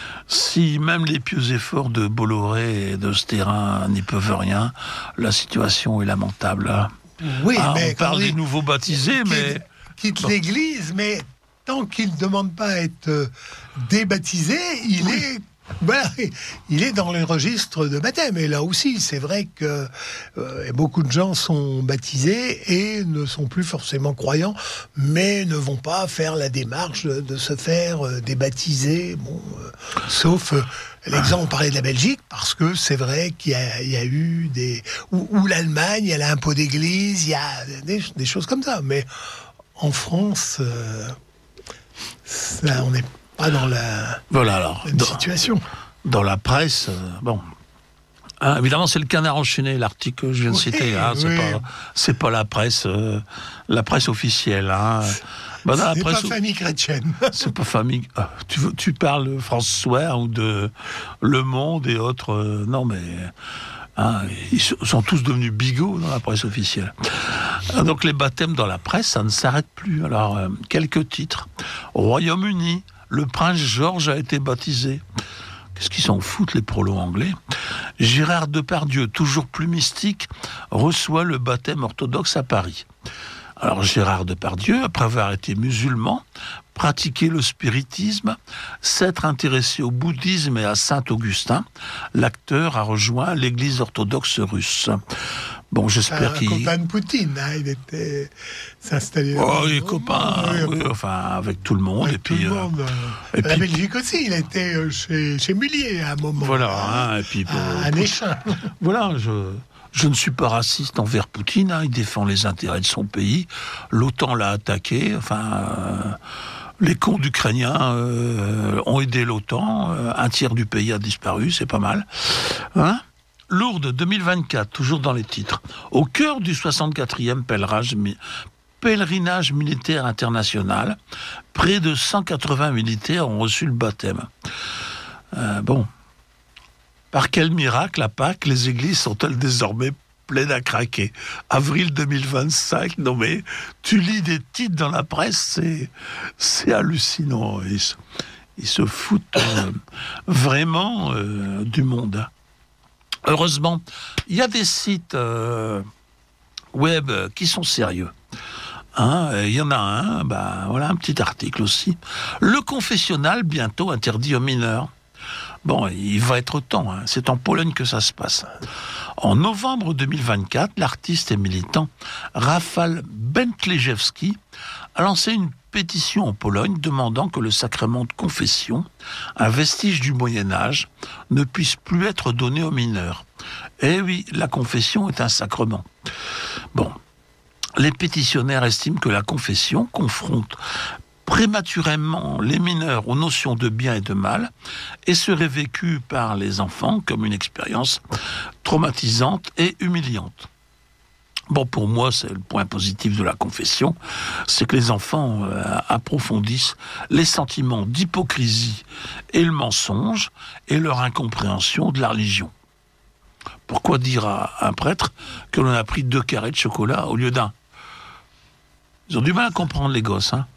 Si même les pieux efforts de Bolloré et de Stérin n'y peuvent rien, la situation est lamentable. Oui, ah, mais on parle des nouveaux baptisés, quitte, mais... Quitte bon. l'église, mais tant qu'il ne demande pas à être débaptisé, il oui. est... Voilà, il est dans le registre de baptême. Et là aussi, c'est vrai que euh, beaucoup de gens sont baptisés et ne sont plus forcément croyants, mais ne vont pas faire la démarche de, de se faire euh, débaptiser. Bon, euh, sauf euh, l'exemple, on parlait de la Belgique, parce que c'est vrai qu'il y a, il y a eu des... Ou, ou l'Allemagne, il y a l'impôt d'église, il y a des, des choses comme ça. Mais en France, euh, ça, on est pas dans la voilà, alors, même dans, situation. Dans la presse, euh, bon... Hein, évidemment, c'est le Canard enchaîné, l'article que je viens de oui, citer. Hein, c'est, oui. pas, c'est pas la presse, euh, la presse officielle. Hein. Bah, dans c'est la presse pas famille chrétienne. C'est pas famille... Ah, tu, tu parles de François ou de Le Monde et autres... Euh, non, mais... Hein, ils sont tous devenus bigots dans la presse officielle. Donc les baptêmes dans la presse, ça ne s'arrête plus. Alors, euh, quelques titres. Au Royaume-Uni, le prince George a été baptisé. Qu'est-ce qu'ils s'en foutent, les prolos anglais ? Gérard Depardieu, toujours plus mystique, reçoit le baptême orthodoxe à Paris. Alors Gérard Depardieu, après avoir été musulman, pratiqué le spiritisme, s'être intéressé au bouddhisme et à Saint-Augustin, l'acteur a rejoint l'église orthodoxe russe. Bon, j'espère un qu'il... copain de Poutine, hein, il était s'installé... Oh, il est copain, oui, oui, enfin, avec tout le monde. Avec et puis, tout le euh, monde. et La puis, Belgique aussi, il était chez, chez Mullier à un moment. Voilà, hein, et puis... À, euh, à Néchin. Voilà, je... Je ne suis pas raciste envers Poutine, hein, il défend les intérêts de son pays. L'OTAN l'a attaqué, enfin... Euh... Les comptes ukrainiens euh, ont aidé l'OTAN, euh, un tiers du pays a disparu, c'est pas mal. Hein ? Lourdes deux mille vingt-quatre, toujours dans les titres. Au cœur du soixante-quatrième pèlerinage, pèlerinage militaire international, près de cent quatre-vingts militaires ont reçu le baptême. Euh, bon. Par quel miracle, à Pâques, les églises sont-elles désormais pleines à craquer? Avril deux mille vingt-cinq, non mais tu lis des titres dans la presse, c'est, c'est hallucinant. Ils se, ils se foutent euh, vraiment euh, du monde. Heureusement, il y a des sites euh, web qui sont sérieux. Hein, il y en a un, bah, voilà un petit article aussi. Le confessionnal bientôt interdit aux mineurs. Bon, il va être temps, hein. C'est en Pologne que ça se passe. En novembre deux mille vingt-quatre, l'artiste et militant Rafał Bentlejewski a lancé une pétition en Pologne demandant que le sacrement de confession, un vestige du Moyen-Âge, ne puisse plus être donné aux mineurs. Eh oui, la confession est un sacrement. Bon, les pétitionnaires estiment que la confession confronte prématurément les mineurs aux notions de bien et de mal et serait vécue par les enfants comme une expérience traumatisante et humiliante. Bon, pour moi, c'est le point positif de la confession, c'est que les enfants euh, approfondissent les sentiments d'hypocrisie et le mensonge et leur incompréhension de la religion. Pourquoi dire à un prêtre que l'on a pris deux carrés de chocolat au lieu d'un ? Ils ont du mal à comprendre, les gosses, hein.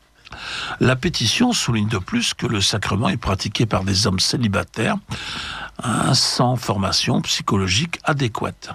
La pétition souligne de plus que le sacrement est pratiqué par des hommes célibataires, hein, sans formation psychologique adéquate.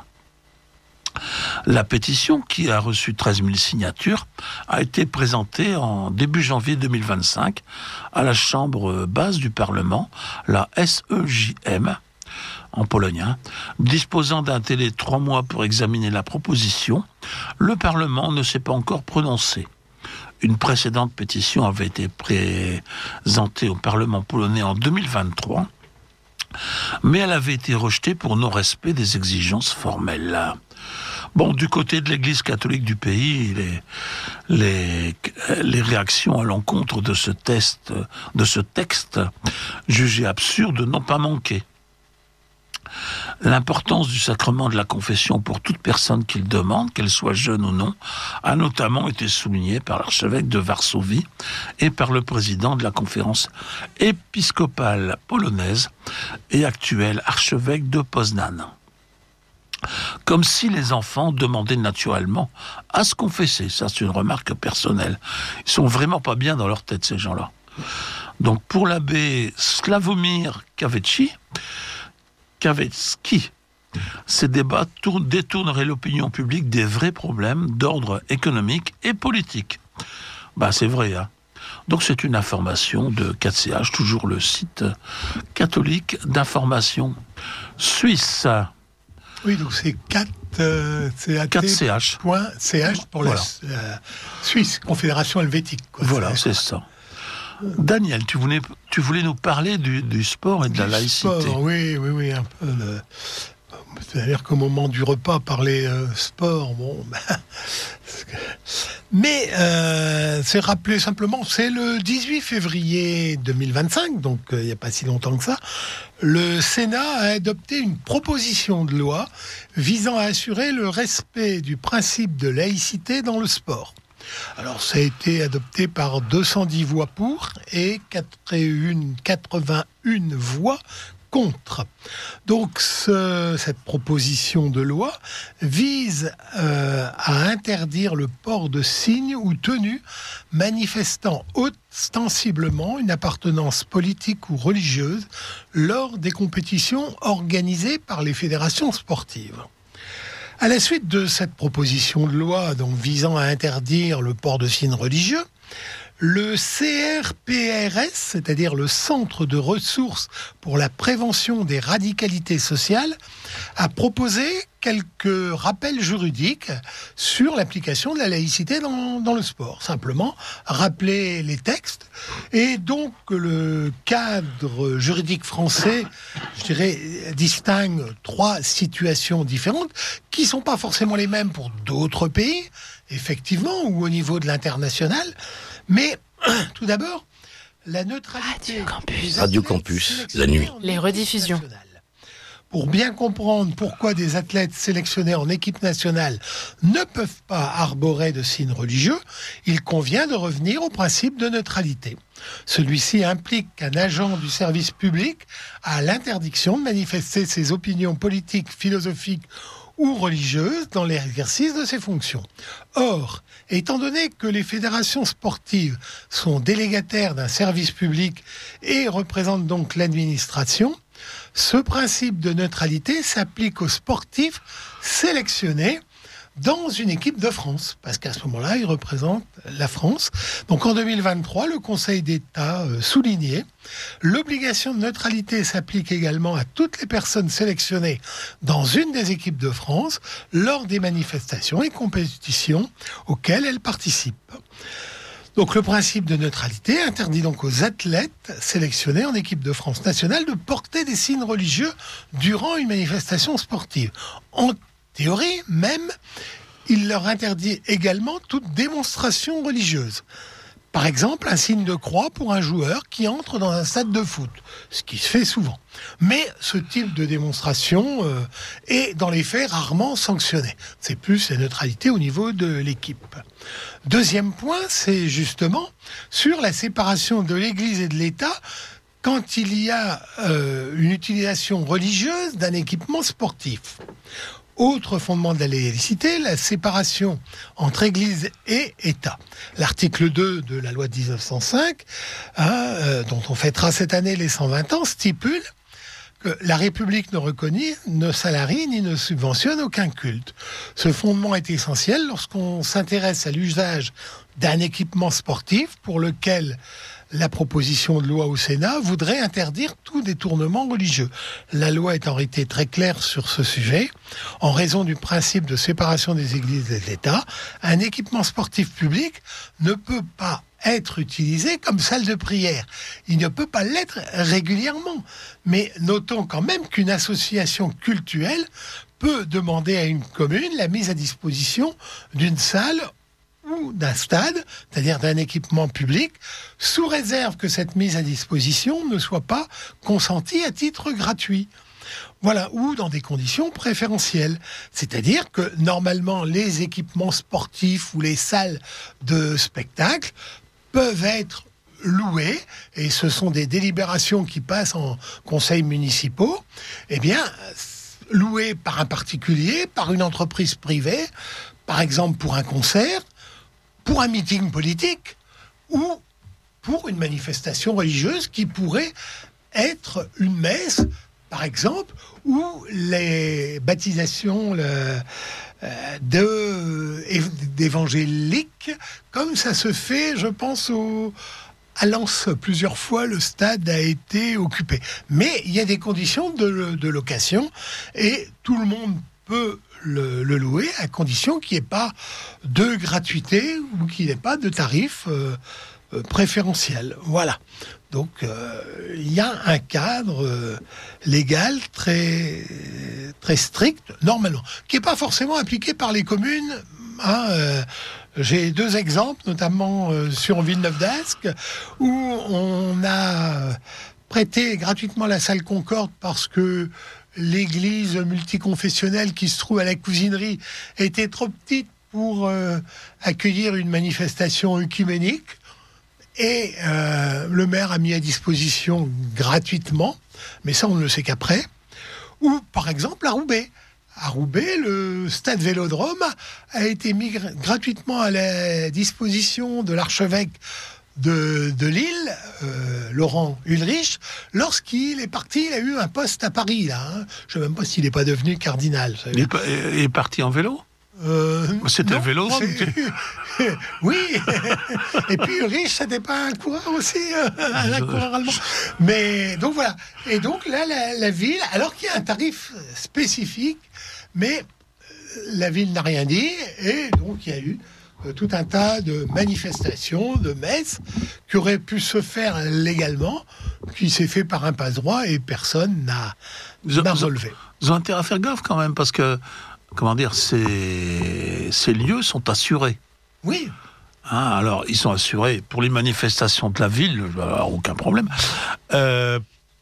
La pétition, qui a reçu treize mille signatures, a été présentée en début janvier deux mille vingt-cinq à la chambre basse du Parlement, la S E J M, en Pologne. Hein. Disposant d'un délai de trois mois pour examiner la proposition, le Parlement ne s'est pas encore prononcé. Une précédente pétition avait été présentée au Parlement polonais en deux mille vingt-trois, mais elle avait été rejetée pour non-respect des exigences formelles. Bon, du côté de l'Église catholique du pays, les, les, les réactions à l'encontre de ce, test, de ce texte jugé absurde n'ont pas manqué. L'importance du sacrement de la confession pour toute personne qui le demande, qu'elle soit jeune ou non, a notamment été soulignée par l'archevêque de Varsovie et par le président de la conférence épiscopale polonaise et actuel archevêque de Poznań. Comme si les enfants demandaient naturellement à se confesser. Ça, c'est une remarque personnelle. Ils sont vraiment pas bien dans leur tête, ces gens-là. Donc, pour l'abbé Sławomir Kawecki, Kawecki, ces débats tournent, détourneraient l'opinion publique des vrais problèmes d'ordre économique et politique. Ben, c'est vrai, hein. Donc, c'est une information de quatre C H, toujours le site catholique d'information suisse. Oui, donc c'est quatre C H pour voilà. la, la Suisse, Confédération helvétique. Quoi. Voilà, c'est, c'est ça. Daniel, tu voulais, tu voulais nous parler du, du sport et de du la laïcité. Sport, oui, oui, oui, un peu. De... C'est-à-dire qu'au moment du repas, parler euh, sport, bon... Ben, mais euh, c'est rappelé simplement, c'est le dix-huit février deux mille vingt-cinq, donc il euh, n'y a pas si longtemps que ça, le Sénat a adopté une proposition de loi visant à assurer le respect du principe de laïcité dans le sport. Alors, ça a été adopté par deux cent dix voix pour et quatre-vingt-une voix contre. Donc, ce, cette proposition de loi vise euh, à interdire le port de signes ou tenues manifestant ostensiblement une appartenance politique ou religieuse lors des compétitions organisées par les fédérations sportives. À la suite de cette proposition de loi donc, visant à interdire le port de signes religieux, Le C R P R S, c'est-à-dire le Centre de ressources pour la prévention des radicalités sociales, a proposé quelques rappels juridiques sur l'application de la laïcité dans, dans le sport. Simplement, rappeler les textes. Et donc, le cadre juridique français, je dirais, distingue trois situations différentes qui ne sont pas forcément les mêmes pour d'autres pays, effectivement, ou au niveau de l'international. Mais, tout d'abord, la neutralité... Radio Campus. Radio Campus, la nuit. Les rediffusions. Pour bien comprendre pourquoi des athlètes sélectionnés en équipe nationale ne peuvent pas arborer de signes religieux, il convient de revenir au principe de neutralité. Celui-ci implique qu'un agent du service public a l'interdiction de manifester ses opinions politiques, philosophiques ou religieuses dans l'exercice de ses fonctions. Or, étant donné que les fédérations sportives sont délégataires d'un service public et représentent donc l'administration, ce principe de neutralité s'applique aux sportifs sélectionnés dans une équipe de France, parce qu'à ce moment-là, ils représentent la France. Donc en deux mille vingt-trois, le Conseil d'État euh, soulignait l'obligation de neutralité s'applique également à toutes les personnes sélectionnées dans une des équipes de France lors des manifestations et compétitions auxquelles elles participent. Donc le principe de neutralité interdit donc aux athlètes sélectionnés en équipe de France nationale de porter des signes religieux durant une manifestation sportive. En théorie même, il leur interdit également toute démonstration religieuse. Par exemple, un signe de croix pour un joueur qui entre dans un stade de foot, ce qui se fait souvent. Mais ce type de démonstration euh, est, dans les faits, rarement sanctionné. C'est plus la neutralité au niveau de l'équipe. Deuxième point, c'est justement sur la séparation de l'Église et de l'État quand il y a euh, une utilisation religieuse d'un équipement sportif. Autre fondement de la laïcité, la séparation entre Église et État. L'article deux de la loi de dix-neuf cent cinq, hein, euh, dont on fêtera cette année les cent vingt ans, stipule que la République ne reconnaît, ne salarie ni ne subventionne aucun culte. Ce fondement est essentiel lorsqu'on s'intéresse à l'usage d'un équipement sportif pour lequel la proposition de loi au Sénat voudrait interdire tout détournement religieux. La loi est en réalité très claire sur ce sujet. En raison du principe de séparation des églises et de l'État, un équipement sportif public ne peut pas être utilisé comme salle de prière. Il ne peut pas l'être régulièrement. Mais notons quand même qu'une association cultuelle peut demander à une commune la mise à disposition d'une salle ou d'un stade, c'est-à-dire d'un équipement public, sous réserve que cette mise à disposition ne soit pas consentie à titre gratuit. Voilà, ou dans des conditions préférentielles. C'est-à-dire que normalement, les équipements sportifs ou les salles de spectacle peuvent être loués, et ce sont des délibérations qui passent en conseils municipaux, eh bien, loués par un particulier, par une entreprise privée, par exemple pour un concert, pour un meeting politique ou pour une manifestation religieuse qui pourrait être une messe, par exemple, ou les baptisations le, euh, de, d'évangéliques, comme ça se fait, je pense, au, à Lens. Plusieurs fois, le stade a été occupé. Mais il y a des conditions de, de location et tout le monde peut Le, le louer à condition qu'il n'y ait pas de gratuité ou qu'il n'y ait pas de tarif euh, euh, préférentiel. Voilà. Donc, euh, il y a un cadre euh, légal très, très strict, normalement, qui n'est pas forcément appliqué par les communes. Hein, euh, j'ai deux exemples, notamment euh, sur Villeneuve d'Ascq, où on a prêté gratuitement la salle Concorde parce que l'église multiconfessionnelle qui se trouve à la cousinerie était trop petite pour euh, accueillir une manifestation œcuménique. Et euh, le maire a mis à disposition gratuitement, mais ça on ne le sait qu'après. Ou par exemple à Roubaix. À Roubaix, le stade Vélodrome a été mis gratuitement à la disposition de l'archevêque de, de Lille, euh, Laurent Ulrich, lorsqu'il est parti, il a eu un poste à Paris, là. Hein. Je ne sais même pas s'il n'est pas devenu cardinal. Il est, pas, il est parti en vélo ? Euh, C'était non, le vélodrome. c'est- Oui. Et puis riche, c'était pas un coureur aussi, euh, un coureur allemand. Mais donc voilà. Et donc là, la, la ville, alors qu'il y a un tarif spécifique, mais la ville n'a rien dit, et donc il y a eu euh, tout un tas de manifestations, de messes, qui auraient pu se faire légalement, qui s'est fait par un passe-droit, et personne n'a, Ils ont- n'a ils ont- relevé. Ils ont intérêt à faire gaffe quand même, parce que, comment dire, ces, ces lieux sont assurés. Oui. Hein, alors, ils sont assurés pour les manifestations de la ville, alors, aucun problème. Euh,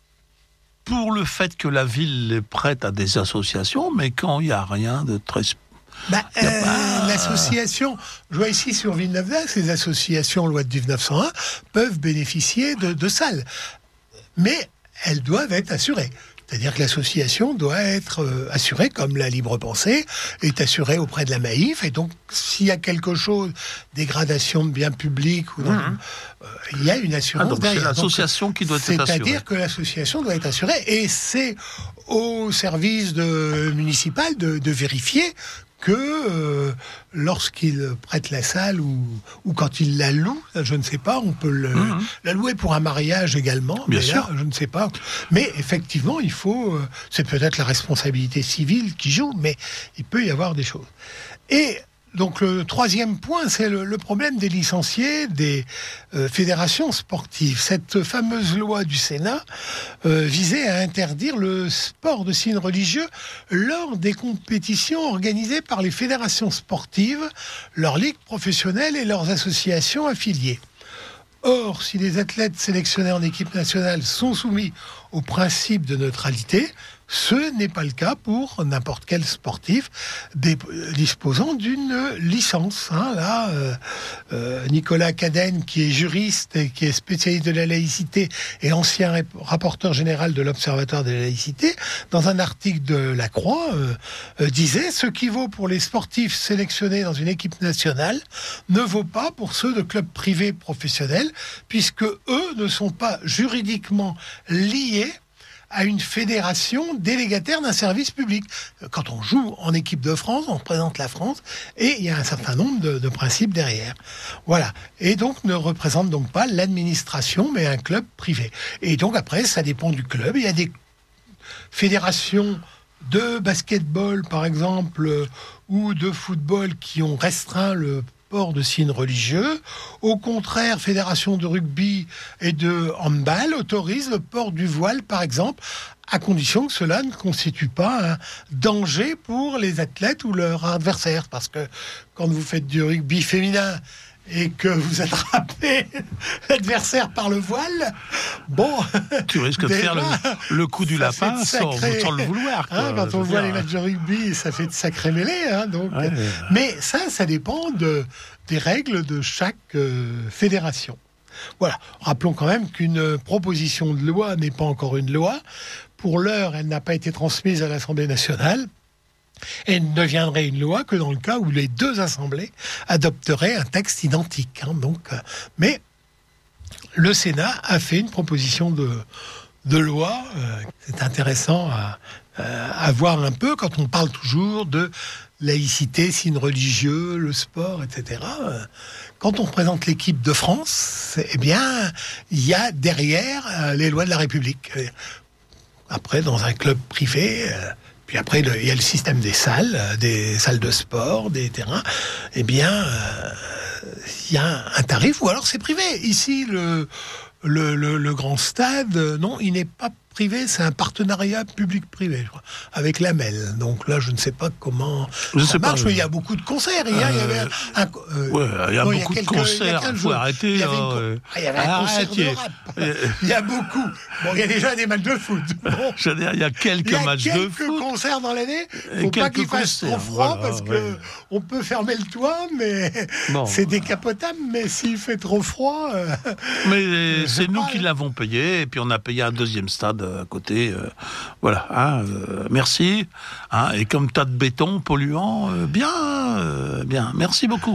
pour le fait que la ville les prête à des associations, mais quand il n'y a rien de très... Bah, Y a euh, pas- L'association, je vois ici sur Villeneuve-d'Ascq, les associations loi de dix-neuf cent un peuvent bénéficier de, de salles, mais elles doivent être assurées. C'est-à-dire que l'association doit être euh, assurée, comme la Libre Pensée est assurée auprès de la Maïf, et donc s'il y a quelque chose, dégradation de biens publics, ou dans- Mmh. euh, il y a une assurance Ah, donc c'est derrière. l'association Donc, qui doit être assurée. C'est-à-dire que l'association doit être assurée, et c'est au service de, municipal de, de vérifier que euh, lorsqu'il prête la salle ou, ou quand il la loue, je ne sais pas, on peut le, Mmh. la louer pour un mariage également, Bien mais sûr. là, je ne sais pas. Mais effectivement, il faut, euh, c'est peut-être la responsabilité civile qui joue, mais il peut y avoir des choses. Et donc le troisième point, c'est le, le problème des licenciés des euh, fédérations sportives. Cette fameuse loi du Sénat euh, visait à interdire le sport de signes religieux lors des compétitions organisées par les fédérations sportives, leurs ligues professionnelles et leurs associations affiliées. Or, si les athlètes sélectionnés en équipe nationale sont soumis au principe de neutralité, ce n'est pas le cas pour n'importe quel sportif dé- disposant d'une licence. Hein. Là, euh, euh, Nicolas Cadenne, qui est juriste et qui est spécialiste de la laïcité et ancien rép- rapporteur général de l'Observatoire de la laïcité, dans un article de La Croix, euh, euh, disait « Ce qui vaut pour les sportifs sélectionnés dans une équipe nationale ne vaut pas pour ceux de clubs privés professionnels, puisque eux ne sont pas juridiquement liés à une fédération délégataire d'un service public. Quand on joue en équipe de France, on représente la France, et il y a un certain nombre de, de principes derrière. Voilà. Et donc, ne représente donc pas l'administration, mais un club privé. Et donc, après, ça dépend du club. Il y a des fédérations de basketball, par exemple, euh, ou de football qui ont restreint le port de signes religieux. Au contraire, fédération de rugby et de handball autorise le port du voile, par exemple, à condition que cela ne constitue pas un danger pour les athlètes ou leurs adversaires. Parce que quand vous faites du rugby féminin et que vous attrapez l'adversaire par le voile, bon... Tu risques de déjà, faire le, le coup du ça lapin fait de sans, sacrés- sans le vouloir. quoi. Hein, quand Je on veux voit dire, les matchs de rugby, ça fait de sacrés mêlées. Hein, donc, Ouais, ouais. Mais ça, ça dépend de, des règles de chaque euh, fédération. Voilà. Rappelons quand même qu'une proposition de loi n'est pas encore une loi. Pour l'heure, elle n'a pas été transmise à l'Assemblée nationale. Et ne deviendrait une loi que dans le cas où les deux assemblées adopteraient un texte identique. Hein, donc, euh, mais le Sénat a fait une proposition de, de loi. Euh, c'est intéressant à, euh, à voir un peu quand on parle toujours de laïcité, signes religieux, le sport, et cetera. Euh, quand on représente l'équipe de France, eh bien, il y a derrière euh, les lois de la République. Après, dans un club privé... Euh, Puis après, le, il y a le système des salles, euh, des salles de sport, des terrains. Eh bien, euh, il y a un tarif, ou alors c'est privé. Ici, le, le, le, le grand stade, euh, non, il n'est pas privé, c'est un partenariat public-privé, je crois, avec l'A M E L. Donc là, je ne sais pas comment Je ça sais pas, marche, je- mais il y a beaucoup de concerts. Hier, il y avait un... un- euh, Ouais, il y a non, beaucoup de quelques- il y a concerts, quinze il faut jours. arrêter. Il y avait, une hein, con- euh. Ah, il y avait un concert Arrêtez. de rap. Euh, Il y a beaucoup. Bon, il y a déjà des matchs de foot. Bon. Je veux dire, il y a quelques Il y a matchs de quelques foot. concerts dans l'année. Et Faut pas quelques qu'il fasse trop concerts, froid voilà, parce que ouais. on peut fermer le toit, mais Bon. c'est décapotable. Mais s'il fait trop froid, euh, Mais c'est nous pas, qui hein. l'avons payé, et puis on a payé un deuxième stade à côté. euh, voilà, hein, euh, merci. Hein, et comme tas de béton polluant, euh, bien, euh, bien, merci beaucoup.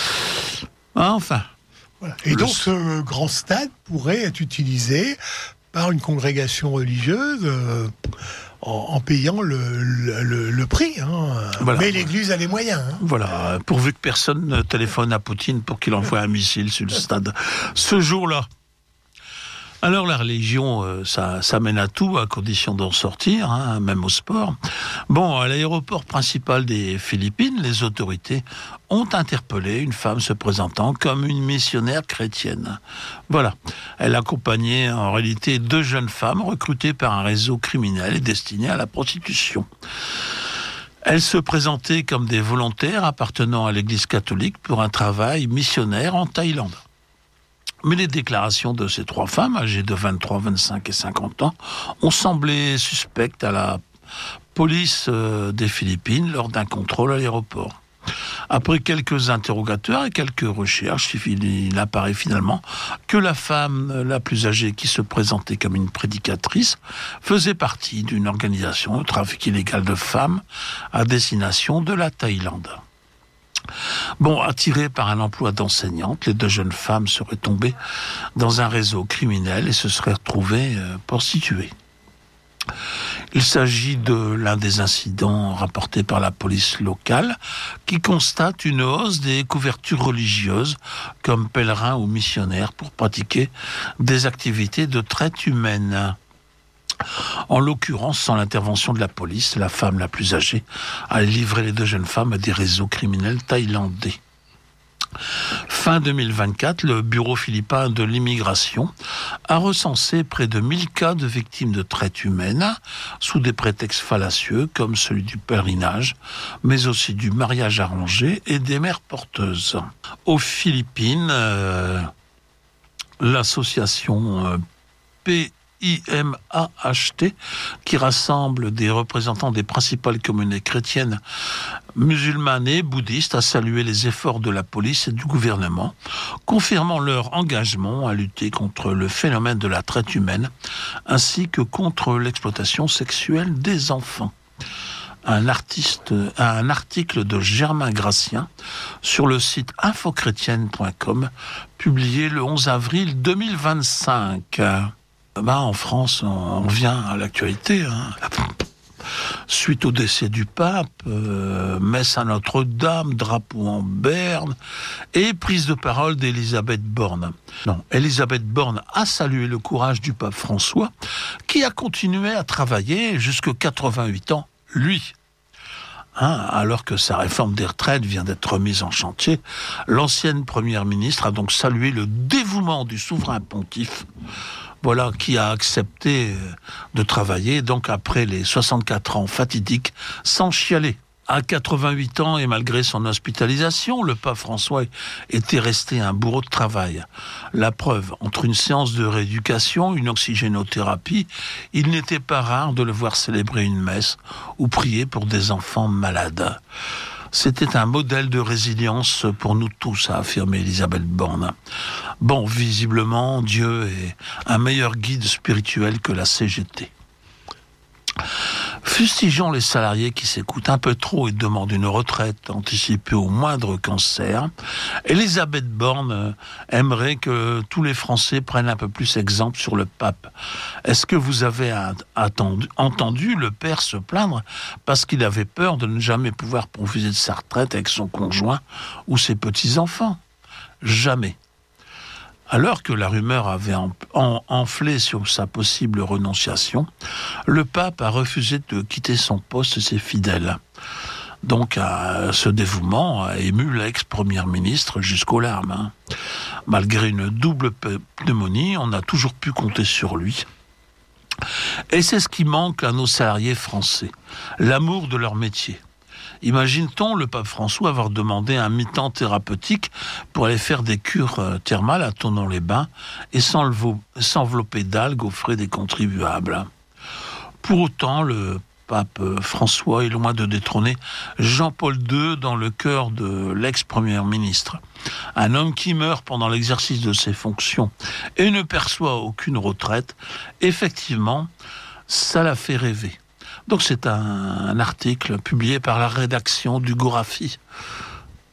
Hein, enfin, voilà. Et Le- donc ce grand stade pourrait être utilisé par une congrégation religieuse euh, en, en payant le, le, le, le prix. Hein. Voilà. Mais l'Église a les moyens. Hein. Voilà, pourvu que personne ne téléphone à Poutine pour qu'il envoie un missile sur le stade ce jour-là. Alors la religion, euh, ça, ça mène à tout, à condition d'en sortir, hein, même au sport. Bon, à l'aéroport principal des Philippines, les autorités ont interpellé une femme se présentant comme une missionnaire chrétienne. Voilà, elle accompagnait en réalité deux jeunes femmes recrutées par un réseau criminel et destinées à la prostitution. Elles se présentaient comme des volontaires appartenant à l'Église catholique pour un travail missionnaire en Thaïlande. Mais les déclarations de ces trois femmes, âgées de vingt-trois, vingt-cinq et cinquante ans, ont semblé suspectes à la police des Philippines lors d'un contrôle à l'aéroport. Après quelques interrogatoires et quelques recherches, il apparaît finalement que la femme la plus âgée qui se présentait comme une prédicatrice faisait partie d'une organisation de trafic illégal de femmes à destination de la Thaïlande. Bon, attirées par un emploi d'enseignante, les deux jeunes femmes seraient tombées dans un réseau criminel et se seraient retrouvées euh, prostituées. Il s'agit de l'un des incidents rapportés par la police locale qui constate une hausse des couvertures religieuses comme pèlerins ou missionnaires pour pratiquer des activités de traite humaine. En l'occurrence, sans l'intervention de la police, la femme la plus âgée a livré les deux jeunes femmes à des réseaux criminels thaïlandais. Fin deux mille vingt-quatre, le Bureau philippin de l'immigration a recensé près de mille cas de victimes de traite humaine sous des prétextes fallacieux comme celui du pèlerinage, mais aussi du mariage arrangé et des mères porteuses. Aux Philippines, euh, l'association euh, P I M A H T, qui rassemble des représentants des principales communautés chrétiennes, musulmanes et bouddhistes, a salué les efforts de la police et du gouvernement, confirmant leur engagement à lutter contre le phénomène de la traite humaine, ainsi que contre l'exploitation sexuelle des enfants. Un, artiste, un article de Germain Gratien sur le site info chrétienne point com, publié le onze avril deux mille vingt-cinq. Ben, en France, on vient à l'actualité. Hein. Suite au décès du pape, euh, messe à Notre-Dame, drapeau en berne et prise de parole d'Elisabeth Borne. Non, Elisabeth Borne a salué le courage du pape François, qui a continué à travailler jusqu'à quatre-vingt-huit ans, lui. Hein, alors que sa réforme des retraites vient d'être remise en chantier, l'ancienne première ministre a donc salué le dévouement du souverain pontife, voilà, qui a accepté de travailler, donc après les soixante-quatre ans fatidiques, sans chialer. À quatre-vingt-huit ans et malgré son hospitalisation, le pape François était resté un bourreau de travail. La preuve, entre une séance de rééducation, une oxygénothérapie, il n'était pas rare de le voir célébrer une messe ou prier pour des enfants malades. C'était un modèle de résilience pour nous tous, a affirmé Elisabeth Borne. Bon, visiblement, Dieu est un meilleur guide spirituel que la C G T. Fustigeons les salariés qui s'écoutent un peu trop et demandent une retraite anticipée au moindre cancer. Elisabeth Borne aimerait que tous les Français prennent un peu plus exemple sur le pape. Est-ce que vous avez attendu, entendu le père se plaindre parce qu'il avait peur de ne jamais pouvoir profiter de sa retraite avec son conjoint ou ses petits-enfants ? Jamais. Alors que la rumeur avait enflé sur sa possible renonciation, le pape a refusé de quitter son poste et ses fidèles. Donc, ce dévouement a ému l'ex-première ministre jusqu'aux larmes. Hein. Malgré une double pneumonie, on a toujours pu compter sur lui. Et c'est ce qui manque à nos salariés français, l'amour de leur métier. Imagine-t-on le pape François avoir demandé un mi-temps thérapeutique pour aller faire des cures thermales à Thonon-les-Bains et s'envelopper d'algues aux frais des contribuables. Pour autant, le pape François est loin de détrôner Jean-Paul deux dans le cœur de l'ex-première ministre. Un homme qui meurt pendant l'exercice de ses fonctions et ne perçoit aucune retraite, effectivement, ça l'a fait rêver. Donc c'est un, un article publié par la rédaction du Gorafi.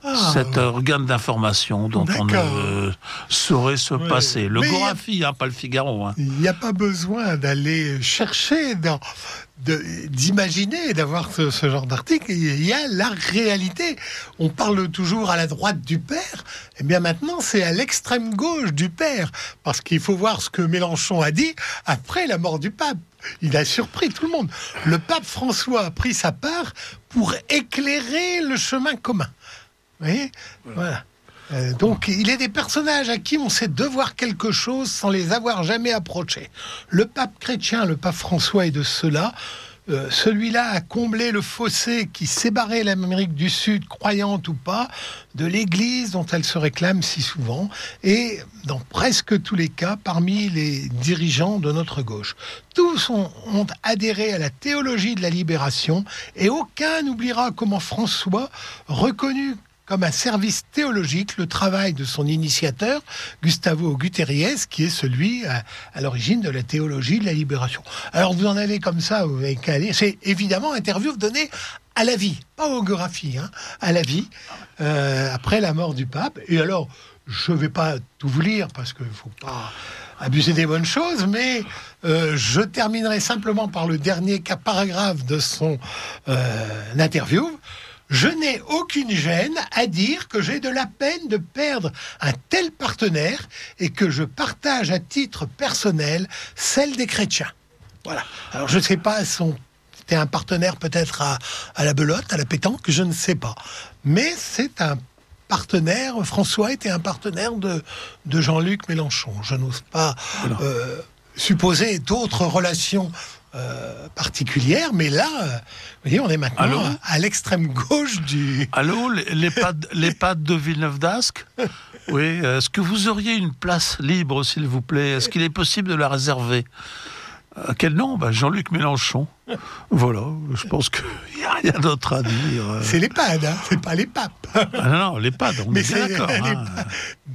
Ah, cet ouais. organe d'information dont D'accord. on ne saurait se Ouais. passer. Le Mais il y a- Gorafi, hein, pas le Figaro. Hein. Il n'y a pas besoin d'aller chercher, dans, de, d'imaginer, d'avoir ce, ce genre d'article. Il y a la réalité. On parle toujours à la droite du père. Eh bien maintenant, c'est à l'extrême gauche du père. Parce qu'il faut voir ce que Mélenchon a dit après la mort du pape. Il a surpris tout le monde. Le pape François a pris sa part pour éclairer le chemin commun. Vous voyez ? Voilà. Euh, donc, il est des personnages à qui on sait devoir quelque chose sans les avoir jamais approchés. Le pape chrétien, le pape François est de ceux-là. Euh, celui-là a comblé le fossé qui séparait l'Amérique du Sud, croyante ou pas, de l'Église dont elle se réclame si souvent, et dans presque tous les cas, parmi les dirigeants de notre gauche. Tous ont, ont adhéré à la théologie de la libération, et aucun n'oubliera comment François, reconnu comme un service théologique le travail de son initiateur, Gustavo Gutierrez, qui est celui à, à l'origine de la théologie de la libération. Alors vous en avez comme ça, vous avez qu'à lire. C'est évidemment interview donnée à la vie, pas aux graphies, hein, à la vie, euh, après la mort du pape. Et alors, je ne vais pas tout vous lire, parce qu'il ne faut pas abuser des bonnes choses, mais euh, je terminerai simplement par le dernier cas paragraphe de son euh, interview. Je n'ai aucune gêne à dire que j'ai de la peine de perdre un tel partenaire et que je partage à titre personnel celle des chrétiens. Voilà. Alors je ne sais pas, son, c'était un partenaire peut-être à, à la belote, à la pétanque, je ne sais pas. Mais c'est un partenaire, François était un partenaire de, de Jean-Luc Mélenchon. Je n'ose pas euh, supposer d'autres relations Euh, particulière, mais là, euh, vous voyez, on est maintenant Allô à, à l'extrême gauche du... Allô, les, les pattes, les pattes de Villeneuve d'Ascq. Oui, est-ce que vous auriez une place libre, s'il vous plaît ? Est-ce qu'il est possible de la réserver ? euh, Quel nom ? bah, Jean-Luc Mélenchon. Voilà, je pense qu'il n'y a rien d'autre à dire. euh. C'est l'EHPAD, hein, c'est pas les papes. Ah non, non, les pattes, on Mais est bien c'est d'accord. les hein. pa-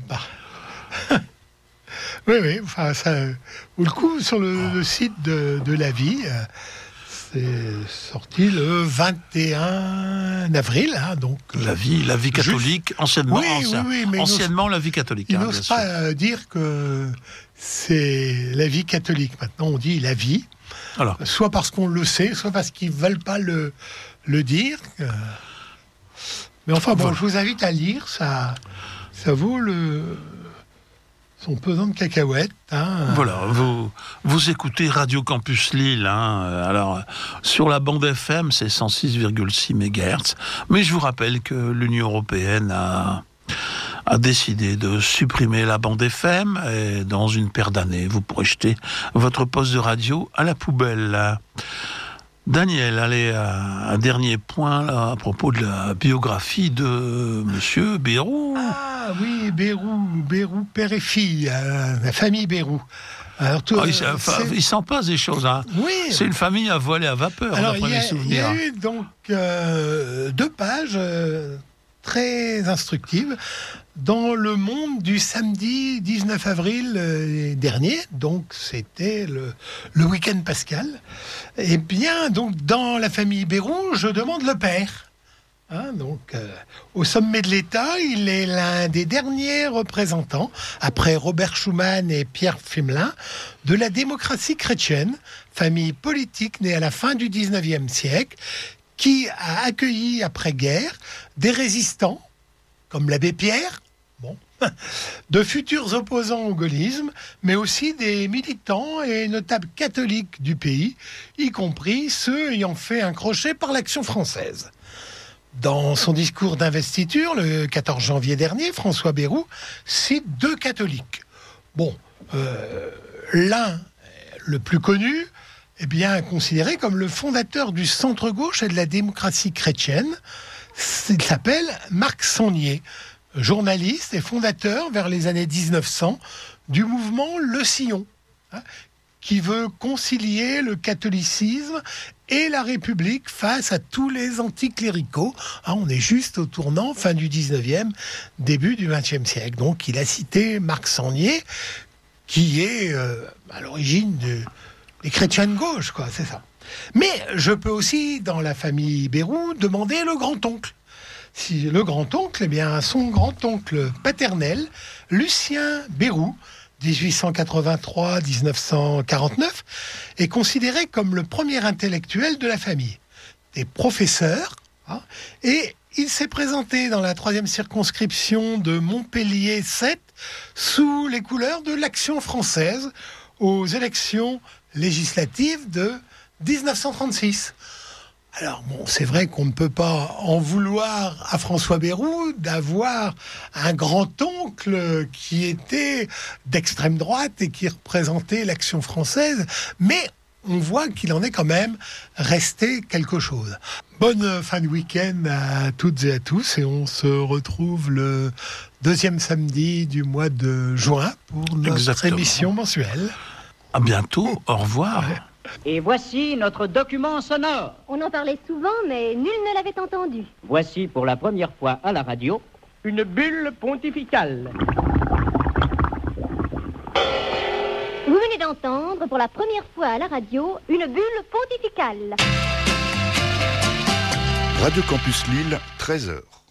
Bah. Oui, oui, enfin, ça... Ou le coup, sur le, le site de, de La Vie, euh, c'est sorti le vingt et un avril, hein, donc... euh, La vie, la vie catholique, anciennement, Oui, ancien- oui, oui, mais il anciennement la vie catholique. Il hein, n'ose bien sûr. pas euh, dire que c'est la vie catholique. Maintenant, on dit la vie, Alors, soit parce qu'on le sait, soit parce qu'ils ne veulent pas le, le dire. Euh, Mais enfin, bon, Voilà. je vous invite à lire, ça, ça vaut le, son pesant de cacahuètes. Hein. Voilà, vous, vous écoutez Radio Campus Lille. Hein, alors, sur la bande F M, c'est cent six virgule six mégahertz. Mais je vous rappelle que l'Union européenne a, a décidé de supprimer la bande F M. Et dans une paire d'années, vous pourrez jeter votre poste de radio à la poubelle. Daniel, allez, un dernier point là, à propos de la biographie de Monsieur Bayrou. Ah oui, Bérou, Bérou, père et fille, euh, la famille Bérou. Alors, tout, Ah, il, euh, enfin, c'est- il s'en passe des choses. Hein. oui. C'est une famille à voler à vapeur, Alors, d'après il y, mes a, il y souvenirs. a eu donc euh, deux pages euh, très instructives dans Le Monde du samedi dix-neuf avril euh, dernier, donc c'était le, le week-end pascal. Eh bien, donc dans la famille Bérou, je demande le père. Hein, donc, euh, au sommet de l'État, il est l'un des derniers représentants, après Robert Schuman et Pierre Pflimlin, de la démocratie chrétienne, famille politique née à la fin du dix-neuvième siècle, qui a accueilli après-guerre des résistants, comme l'abbé Pierre, bon, de futurs opposants au gaullisme, mais aussi des militants et notables catholiques du pays, y compris ceux ayant fait un crochet par l'Action française. Dans son discours d'investiture, le quatorze janvier dernier, François Bayrou cite deux catholiques. Bon, euh, l'un, le plus connu, est bien considéré comme le fondateur du centre-gauche et de la démocratie chrétienne. Il s'appelle Marc Sangnier, journaliste et fondateur vers les années dix-neuf cents du mouvement Le Sillon, hein, qui veut concilier le catholicisme et la République face à tous les anticléricaux. Hein, on est juste au tournant, fin du dix-neuvième, début du vingtième siècle. Donc il a cité Marc Sangnier, qui est euh, à l'origine de, des chrétiens de gauche, quoi, c'est ça. Mais je peux aussi, dans la famille Bayrou, demander le grand-oncle. Si le grand-oncle, eh bien, son grand-oncle paternel, Lucien Bérou, dix-huit cent quatre-vingt-trois à dix-neuf cent quarante-neuf, est considéré comme le premier intellectuel de la famille. Des professeurs, hein, et il s'est présenté dans la troisième circonscription de Montpellier sept sous les couleurs de l'Action française aux élections législatives de dix-neuf cent trente-six. Alors bon, c'est vrai qu'on ne peut pas en vouloir à François Bérou d'avoir un grand-oncle qui était d'extrême droite et qui représentait l'Action française, mais on voit qu'il en est quand même resté quelque chose. Bonne fin de week-end à toutes et à tous, et on se retrouve le deuxième samedi du mois de juin pour notre Exactement. émission mensuelle. À bientôt, au revoir. Ouais. Et voici notre document sonore. On en parlait souvent, mais nul ne l'avait entendu. Voici pour la première fois à la radio une bulle pontificale. Vous venez d'entendre pour la première fois à la radio une bulle pontificale. Radio Campus Lille, treize heures.